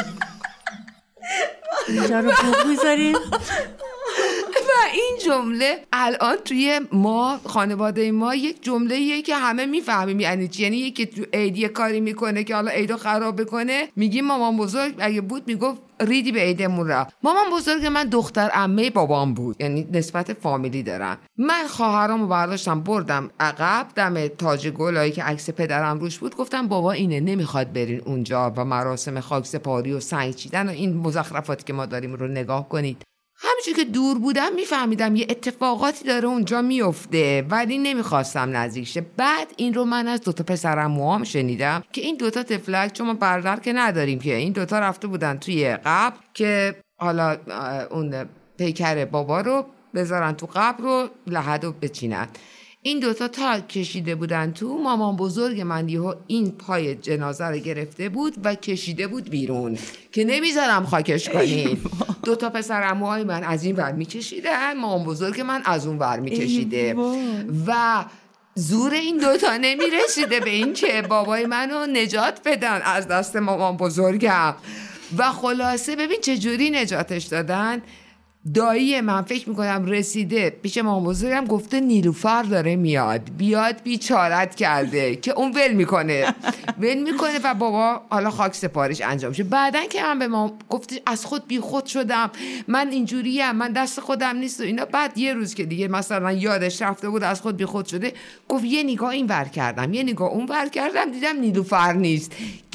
D: اینجا رو بوق میذارین.
C: و این جمله الان توی ما خانواده ما یک جمله یه که همه میفهمیم یعنی چی. یعنی یکی تو عید یه کاری میکنه که حالا عیدو خراب بکنه، میگیم مامان بزرگ اگه بود میگفت ریدی به عیدمون رفت. مامان بزرگ من دختر عمه بابام بود، یعنی نسبت فامیلی دارم. من خواهرامو برداشتم بردم عقب دم تاج گلایی که عکس پدرم روش بود، گفتم بابا اینه نمیخواد برین اونجا و مراسم خاکسپاری و سنگ چیدن و این مزخرفاتی که ما داریم رو نگاه کنید. همینجور که دور بودم میفهمیدم یه اتفاقاتی داره اونجا میفته ولی نمیخواستم نزدیک شه. بعد این رو من از دوتا پسرعموام شنیدم که این دوتا تفلک، چون ما برادر که نداریم، که این دوتا رفته بودن توی قبر که حالا اون پیکر بابا رو بذارن تو قبر رو لحد رو بچینن. این دوتا تا کشیده بودن تو، مامان بزرگ من یهو این پای جنازه رو گرفته بود و کشیده بود بیرون که نمیذارم خاکش کنین. دوتا پسر عموهای من از این ور میکشیدن، مامان بزرگ من از اون ور میکشیده و زور این دوتا نمیرسیده به این که بابای منو نجات بدن از دست مامان بزرگم. و خلاصه ببین چجوری نجاتش دادن. دایی من فکر میکنم رسیده پیش مامان بزرگم، گفته نیلوفر داره میاد، بیاد بیچارت کرده که اون ول میکنه ول میکنه و بابا حالا خاک سپاریش انجام شه. بعدن که من به مامان گفته از خود بی خود شدم، من اینجوریم، من دست خودم نیست و اینا. بعد یه روز که دیگه مثلا یادش رفته بود از خود بی خود شده، گفت یه نگاه این ور کردم یه نگاه اون ور کردم دیدم نیلوفر نیست،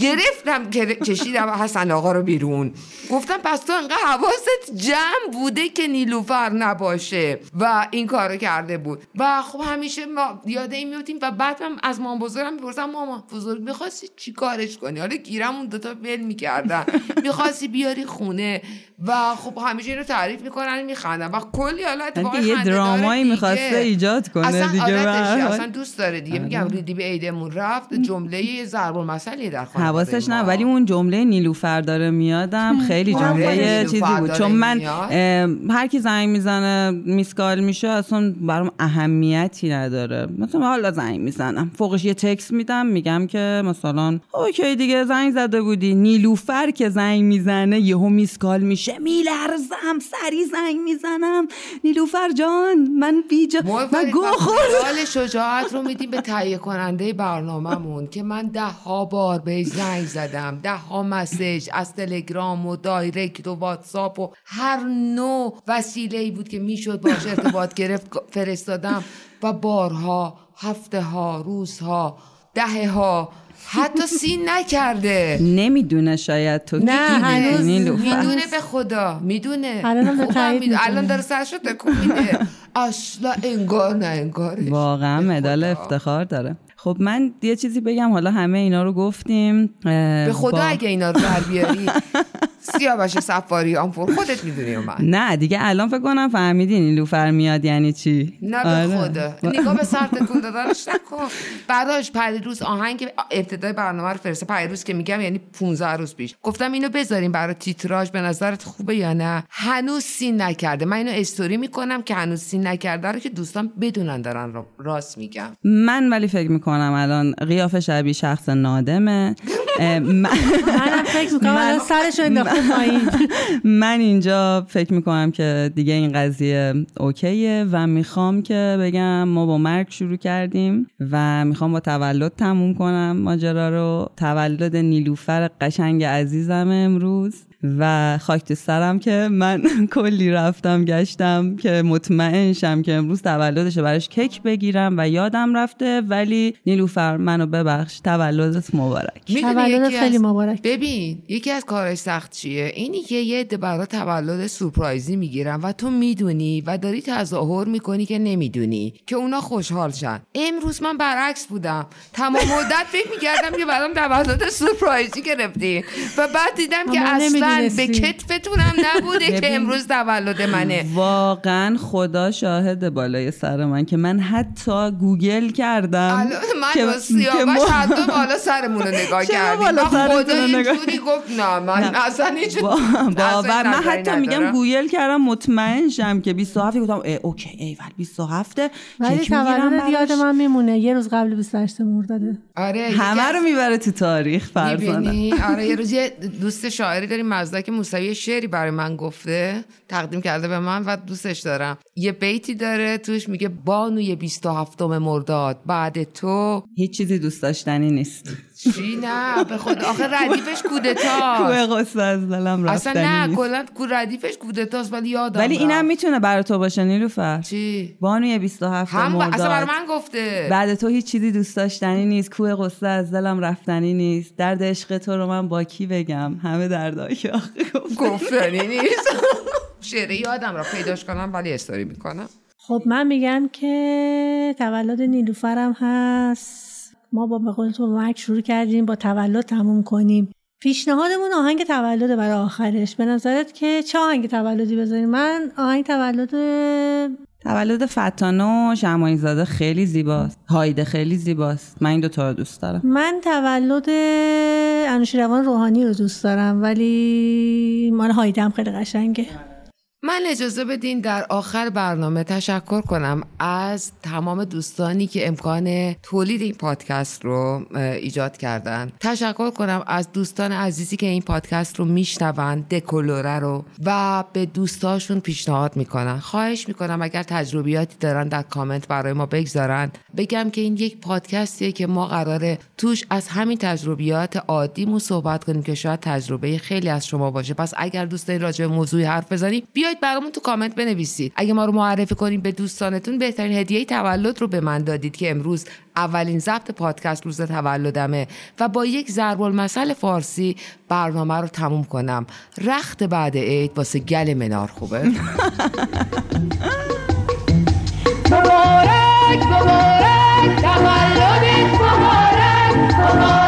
C: گرفتم کشیدم حسن آقا رو بیرون. گفتم پس تو انقدر حواست جمع بوده که نیلوفر نباشه و این کارو کرده بود. و خب همیشه ما یاد این میوتیم. و بعد من از مامان بزرگم میپرسم مامان بزرگ میخواستی چی کارش کنی؟ حالا گیرم اون دوتا ول میکردن، میخواستی بیاری خونه؟ و خب همیشه اینو تعریف میکنن میخندن و کلی حالا اتفاقا
E: یه درامایی میخواسته ایجاد کنه
C: اصلا
E: دیگه،
C: اصلا دوست داره دیگه. میگم ریدی به عیدمون رفت جمله ضرب المثلی در خانواده
E: حواسش نه، ولی اون جمله نیلوفر داره میادم خیلی جمله چیزی بود. چون من هر کی زنگ میزنه میسکال میشه اصلا برام اهمیتی نداره. مثلا حالا زنگ میزنم فوقش یه تکست میدم میگم که مثلا اوکی دیگه زنگ زده بودی. نیلوفر که زنگ میزنه یهو میسکال میشه، میلرزم، سری زنگ میزنم نیلوفر جان من بیجا من گو خوردم.
C: شجاعت رو میدیم به تهیه کننده برنامه‌مون که من ده ها بار به زنگ زدم، ده ها مسیج از تلگرام و دایرکت و واتساپ و هر نوع وسیله‌ای بود که میشد باهاش ارتباط گرفت فرستادم و بارها، هفته ها، روزها، دهه ها، حتی سین نکرده.
E: نمیدونه شاید تو
D: نه هنوز
C: میدونه به خدا میدونه. الان داره سرشو تکون میده. اصلا انگار نه انگاره.
E: واقعا مدال افتخار داره. خب من یه چیزی بگم، حالا همه اینا رو گفتیم،
C: به خدا با... اگه اینا رو در بیاری سیاوش صفاری آنفور خودت میدونی من.
E: نه دیگه الان فکر کنم فهمیدین نیلوفر میاد یعنی چی.
C: نه به خدا نگاه به سر تکون دادنش نکن. بعدش پریروز آهنگ ابتدای برنامه رو فرسته، پریروز که میگم یعنی پانزده روز پیش گفتم اینو بذاریم برای تیتراژ، به نظرت خوبه یا نه؟ هنوز سین نکرده. من اینو استوری میکنم که هنوز سین نکرده رو که دوستان بدونن دارن راست میگم.
E: من ولی فکر میکنم الان قیافه شبیه شخص نادمه. منم
D: فکر میکنم الان سرشو انداخته پایین.
E: من اینجا فکر میکنم که دیگه این قضیه اوکیه و میخوام که بگم ما با مرگ شروع کردیم و میخوام با تولد تموم کنم ماجرا رو. تولد نیلوفر قشنگ عزیزم امروز و خاک تو سرم که من کلی رفتم گشتم که مطمئن شم که امروز تولدشه، براش کیک بگیرم و یادم رفته. ولی نیلوفر منو ببخش، تولدت مبارک.
D: تولدت خیلی مبارک.
C: ببین یکی از کارهای سخت چیه؟ اینی که یه عده برای تولد سورپرایزی میگیرن و تو میدونی و داری تظاهر میکنی که نمیدونی که اونا خوشحال شن. امروز من برعکس بودم، تمام مدت فکر میکردم که برام تولد سورپرایزی گرفتی و بعد دیدم که اصلا به کتفتونم نبوده که امروز تولد منه.
E: واقعا خدا شاهد بالای سر من که من حتی گوگل کردم
C: من با سیاوش حتی بالا سرمون رو نگاه کردیم و خدا اینجوری گفت نه من اصلا اینجوری
E: باور من حتی میگم گوگل کردم مطمئن شم که بیست و هفت گفتم اوکی ایول بیست و هفت
D: ولی تولد یاد من میمونه یه روز قبل بیست و هشت مرداده.
C: آره
E: همه رو میبره تو تاریخ فرزانه.
C: آره یه روز یه دوست شاعری داریم مزدک موسوی شعری برای من گفته، تقدیم کرده به من و دوستش دارم. یه بیتی داره توش میگه بانوی بیست و هفتم مرداد بعد تو
E: هیچ چیزی دوست داشتنی نیست.
C: چی؟ نه به خدا آخه ردیفش کودتا
E: کوه قصه از دلم رفتنی
C: اصلا
E: نیست.
C: نه کلا کو ردیفش کودتاست ولی یادم
E: ولی اینم میتونه برای تو باشه نیلوفر.
C: چی؟
E: بانوی بیست و هفت
C: هم
E: مرداد
C: اصلا برای من گفته
E: بعد تو هیچ چیزی دوست داشتنی نیست، کوه قصه از دلم رفتنی نیست، درد عشق تو رو من با کی بگم، همه دردایی که آخه
C: گفتنی نیست. شعر یادم را پیداش کنم ولی استوری میکنم.
D: خب من میگم که تولد نیلوفرم هست، ما با به قول تو مرگ شروع کردیم با تولد تموم کنیم. پیشنهادمون آهنگ تولد برای آخرش. به نظرت که چه آهنگ تولدی بذاریم؟ من آهنگ تولد
E: تولد فتانه و شمعی زاده خیلی زیباست، هایده خیلی زیباست، من این دوتا رو دوست دارم.
C: من
D: تولد انوشیروان روحانی رو دوست دارم ولی مال هایده هم خیلی قشنگه.
C: من اجازه بدین در آخر برنامه تشکر کنم از تمام دوستانی که امکان تولید این پادکست رو ایجاد کردن. تشکر کنم از دوستان عزیزی که این پادکست رو میشنون، دکولوره رو، و به دوستاشون پیشنهاد میکنن. خواهش میکنم اگر تجربیاتی دارن در کامنت برای ما بگذارن. بگم که این یک پادکستیه که ما قراره توش از همین تجربیات عادیمون صحبت کنیم که شاید تجربه خیلی از شما باشه. پس اگر دوست دارید راجع به موضوعی حرف بزنید بیایید برامون تو کامنت بنویسید. اگه ما رو معرفی کنین به دوستانتون بهترین هدیه تولد رو به من دادید که امروز اولین ضبط پادکست روز تولدمه و با یک ضرب المثل فارسی برنامه رو تموم کنم. رخت بعد عید واسه گل منار خوبه. مبارک مبارک تولدت مبارک مبارک